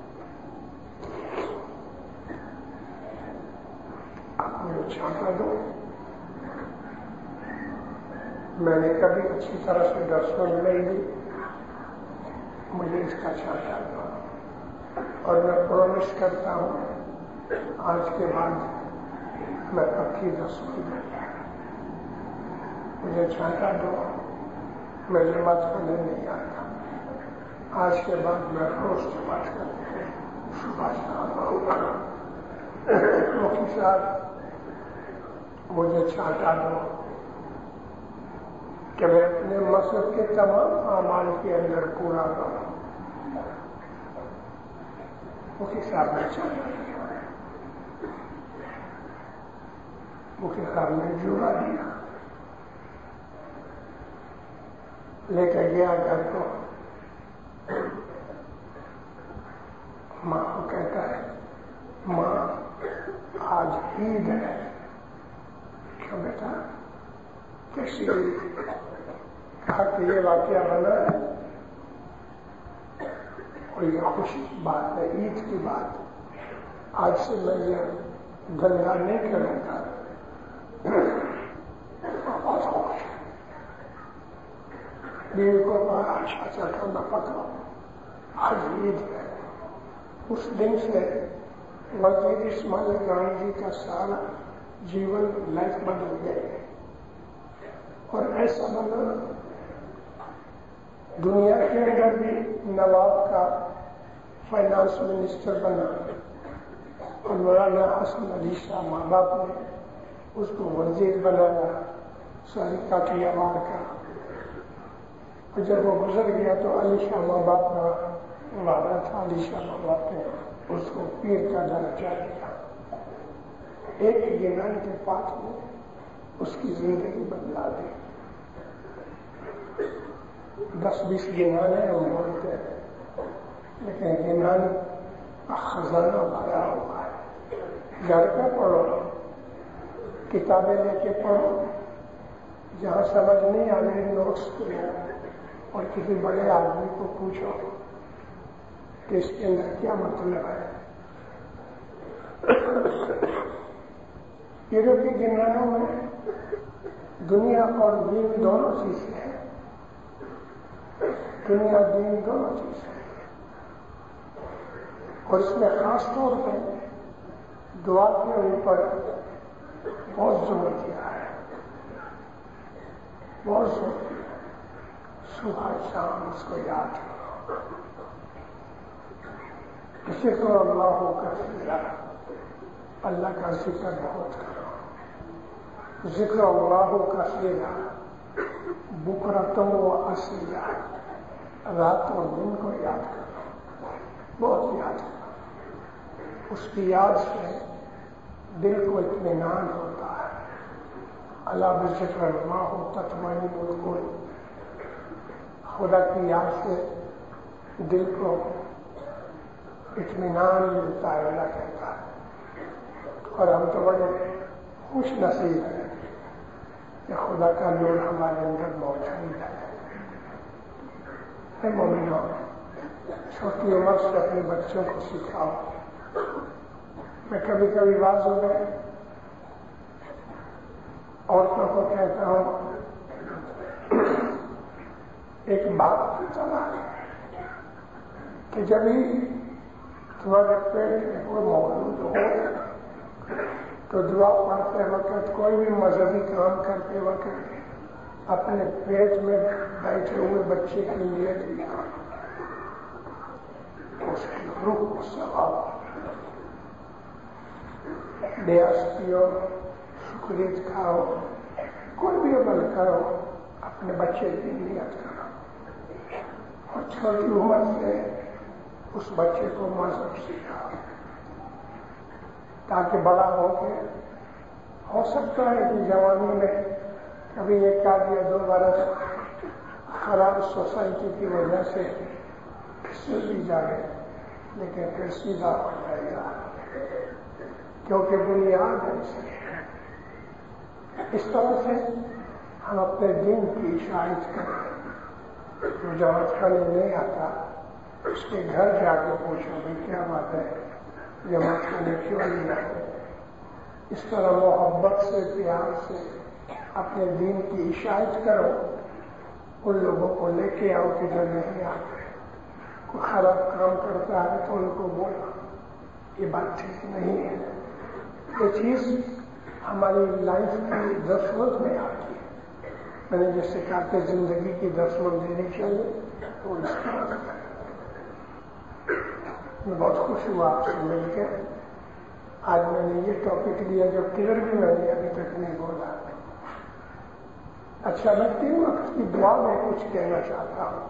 آپ مجھے چھانٹا دو. میں نے کبھی اچھی طرح سے درسوں نہیں دی. مجھے اس کا چھانٹا دو اور میں پرومس کرتا ہوں آج کے بعد میں پکی رسوئی دوں گا. مجھے چھانٹا دو. میں جماعت کرنے نہیں آتا. آج کے بعد میں روز جماعت کرنے صبح شام آؤں گا. مفتی صاحب مجھے چھانٹا دو کہ میں اپنے مقصد کے تمام اعمال کے اندر پورا کروں. مفتی صاحب نے چھانٹا دیا. مفتی صاحب نے جوڑا دیا. لے کر گیا گھر کو. ماں کو کہتا ہے ماں آج عید ہے. کیوں بیٹا کیسی عید؟ کہا کہ یہ واقعہ بنا ہے اور یہ خوشی کی بات ہے, عید کی بات. آج سے میں یہ گندا نہیں کروں گا. بیوی کو کہا اچھا اچھا کھانا پکاؤ, آج عید ہے. اس دن سے وزیر اسماعیل گاندھی کا سارا جیون لائف بدل گئے اور ایسا بنا دنیا کے اندر بھی نواب کا فائنانس منسٹر بنا اور مولانا حسن علی شاہ ماں باپ نے اس کو وزیر بنایا ساری کاٹیاوار کا. اور جب وہ گزر گیا تو علی شاہ ماں باپ کا وعدہ تھا. علی شاہ ماں باپ نے اس کو پیر کا درجہ دیا. ایک گنان کے پاس میں اس کی زندگی بدلا دی. دس بیس گنان ہیں ہم بولتے ہیں لیکن گنان کا خزانہ بھرا ہوا ہے. گھر پہ پڑھو, کتابیں لے کے پڑھو, جہاں سمجھ نہیں آ رہی نوٹس کرو اور کسی بڑے آدمی کو پوچھو کہ اس کے اندر کیا مطلب ہے. یورپی جنانوں میں دنیا اور دین دونوں چیزیں ہیں. دنیا دین دونوں چیزیں ہیں، اور اس میں خاص طور پہ دعا کے اوپر بہت زور دیا ہے، بہت زور دیا. صبح شام اس کو یاد کرو، ذکر اللہ ہو کر اللہ کا ذکر بہت کرو. ذکر اللہ ہو کا سیرا بکرتم و اصیلا، رات اور دن کو یاد کرو، بہت یاد کرو. اس کی یاد سے دل کو اطمینان ہوتا ہے. اللہ بذکر اللہ ہو تطمئن القلوب، خدا کی یاد سے دل کو اطمینان ملتا ہے. اللہ کہتا ہے، اور ہم تو بڑے خوش نصیب ہیں کہ خدا کا نور ہمارے اندر موجود ہے. اے مومنوں، چھوٹی عمر سے اپنے بچوں کو سکھاؤ. میں کبھی کبھی بازوں میں عورتوں کو کہتا ہوں، ایک بات چلا کہ جب ہی تمہارے پیٹ میں کوئی موجود ہو تو دعا پڑھتے وقت، کوئی بھی مذہبی کام کرتے وقت اپنے پیٹ میں بیٹھے ہوئے بچے کی نیت بھی کرو، اس کی روح کو ثواب. بیاس پیو، شکریت کھاؤ، کوئی بھی عمل کرو، اپنے بچے کی نیت کرو، اور چھوٹی عمر سے اس بچے کو مذہب سکھاؤ، تاکہ بڑا ہو کے ہو سکتا ہے کہ جوانی میں کبھی ایک آدھ یا دو برس خراب سوسائٹی کی وجہ سے پھسل بھی جائے، لیکن پھر سیدھا ہو جائے گا، کیونکہ بنیاد ایسی ہے. اس طرح سے ہم اپنے دین کی اشاعت کریں. جو جماعت خانے نہیں آتا اس کے گھر جا کے پوچھو بھائی کیا بات ہے، جماعت خانے کیوں نہیں آتے. اس طرح محبت سے، پیار سے اپنے دین کی اشاعت کرو. ان لوگوں کو لے کے آؤ کہ جو نہیں آتے. کوئی خراب کام کرتا ہے تو ان کو بولو یہ بات ٹھیک نہیں ہے. یہ چیز ہماری لائف کی دستمت میں آتی ہے. میں نے جیسے کہا کہ زندگی کی دستمت دینی چاہیے، تو اس طرح میں بہت خوش ہوا آپ سے مل کے. آج میں نے یہ ٹاپک لیا جو کلیئر بھی میں نے ابھی تک نہیں بولا. اچھا، میں تین وقت کی دعا میں کچھ کہنا چاہتا ہوں.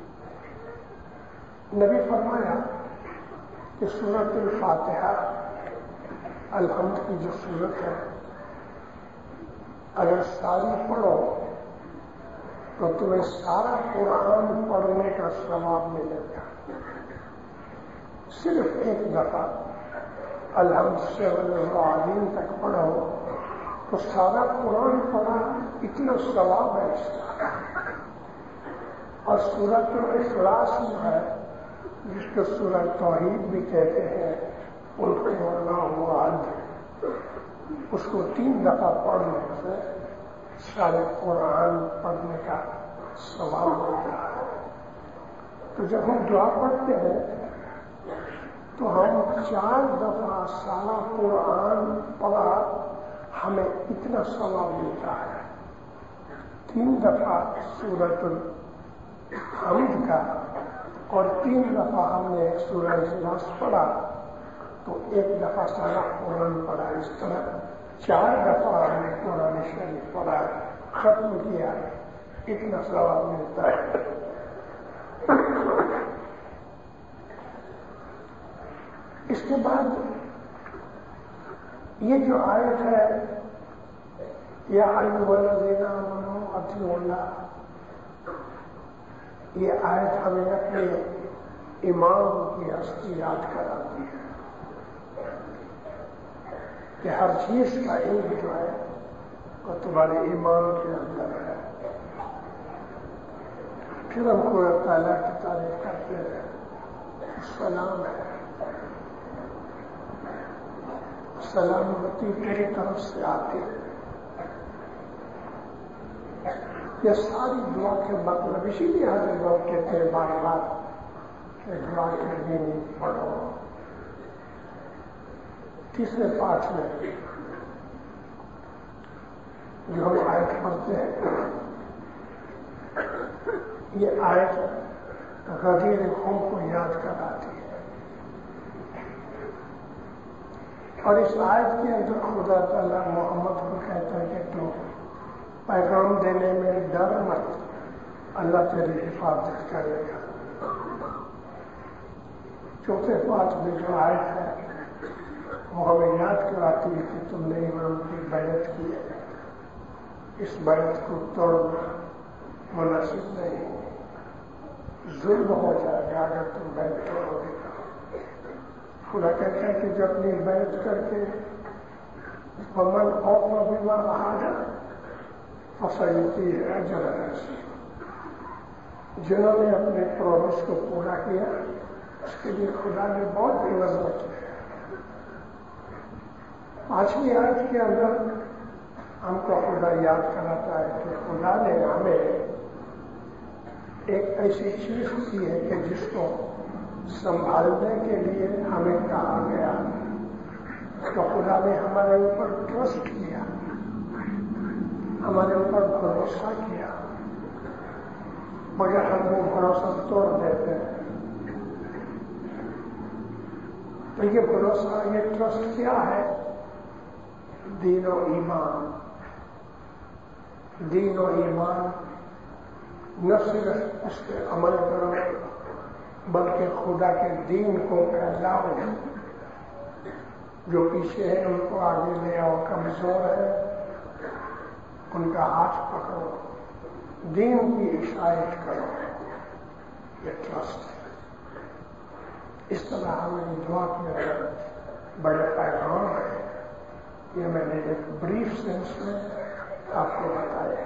نبی فرمایا کہ سورۃ الفاتحہ، الحمد کی جو سورت ہے، اگر ساری پڑھو تو تمہیں سارا قرآن پڑھنے کا ثواب ملے گا. صرف ایک دفعہ الحمد سے والعالمین تک پڑھو تو سارا قرآن پڑھا، اتنا ثواب ہے اس کا. اور سورۃ الاخلاص جو ہے، جس کو سورۃ توحید بھی کہتے ہیں، قل هو اللہ احد، اس کو تین دفعہ پڑھنے سے سارے قرآن پڑھنے کا ثواب ہوتا ہے. تو جب ہم دعا پڑھتے ہیں تو ہم چار دفعہ سارا قرآن پڑھا، ہمیں اتنا ثواب ملتا ہے. تین دفعہ سورۃ الحمد کا اور تین دفعہ ہم نے ایک سورہ اخلاص پڑھا تو ایک دفعہ سارا قرآن پڑھا. اس طرح چار دفعہ ہم نے قرآن شریف پڑھا، ختم کیا، اتنا ثواب ملتا ہے. اس کے بعد یہ جو آیت ہے، یا ایھا الذین آمنوا اطیعوا اللہ، یہ آیت ہمیں اپنے امام کی ہستی یاد کراتی ہے کہ ہر چیز کا علم جو ہے وہ تمہارے ایمان کے اندر ہے. پھر ہم کو اللہ تعالیٰ کی تعریف کرتے ہیں، سلام ہے، سلامتی تیری طرف سے آتی ہے. یہ ساری دعا کے مطلب اسی لیے حضرت لوگ کہتے ہیں بار بار کہ دعا کے دن پڑھو. تیسرے پاٹھ میں جو ہم آیت پڑھتے ہیں یہ آیت غدیر قوم کو یاد کراتی ہے. اور اس آیت کے اندر خدا تعالیٰ محمد کو کہتا ہے کہ تو پیغام دینے میں ڈر مت, اللہ تیری حفاظت کرے گا. چوتھے پاٹھ میں جو آیت ہے وہ ہمیں یاد کراتی ہے کہ تم نے ایمان کی بیعت کی ہے, اس بیعت کو توڑنا مناسب نہیں, ظلم ہو جائے گا اگر تم بیعت توڑو گے. خدا کہتا ہے کہ جو اپنی بیعت کر کے ومن اوفى بما عاهد فسيؤتيه اجرا عظيما, جنہوں نے اپنے پرومس کو پورا کیا اس کے لیے خدا نے بہت عوض رکھی ہے. پانچویں آیت کے اندر ہم کو خدا یاد کراتا ہے کہ خدا نے ہمیں ایک ایسی چیز کی ہے کہ جس کو سنبھالنے کے لیے ہمیں کہا گیا. تو خدا نے ہمارے اوپر ٹرسٹ کیا, ہمارے اوپر بھروسہ کیا, مگر ہم وہ بھروسہ توڑ دیتے ہیں. تو یہ بھروسہ, یہ ٹرسٹ کیا ہے؟ دین و ایمان. دین و ایمان نہ صرف اس پہ عمل کرو بلکہ خدا کے دین کو پھیلاؤ. جو پیچھے ہے ان کو آگے لے آؤ, کمزور ہے ان کا ہاتھ پکڑو, دین کی اشاعت کرو. یہ ٹرسٹ ہے. اس طرح ہمیں دعا کے بڑے پیغام ہے. یہ میں نے ایک بریف سینس میں آپ کو بتایا.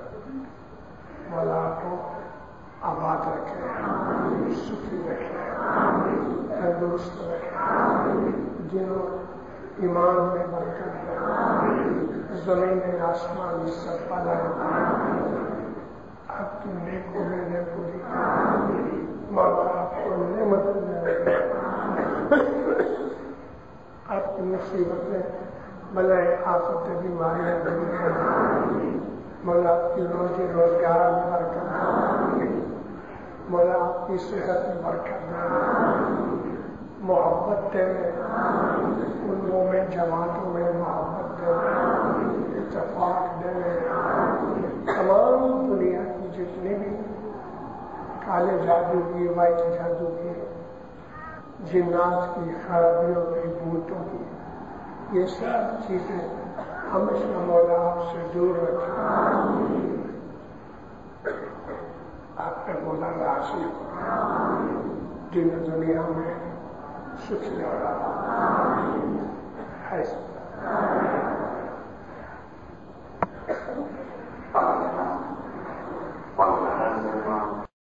مولا آپ کو آباد رکھے, سکھی رکھے, تندرست رکھے, جنہوں ایمان میں برکت ہے, زمین میں آسمان میں سب پالا آپ کی نیکوں میں پوری مولا آپ کو نعمت میں آپ کی مصیبت میں بلائے آفت بیماریاں دور کریں. مولا آپ کی روزی روزگار میں برکت, مولا آپ کی صحت میں برکت, محبت دے, ان میں جماعتوں میں محبت دے, اتفاق دے. تمام دنیا کی جتنی بھی کالے جادو کی, وائٹ جادو کی, جنات کی, خرابیوں کی, بھوتوں کی, یہ سب چیزیں ہمیشہ مولا آپ سے دور رکھیں. آپ کا مولا راضی ہو, دن دنیا میں سکھی اور آباد ہے.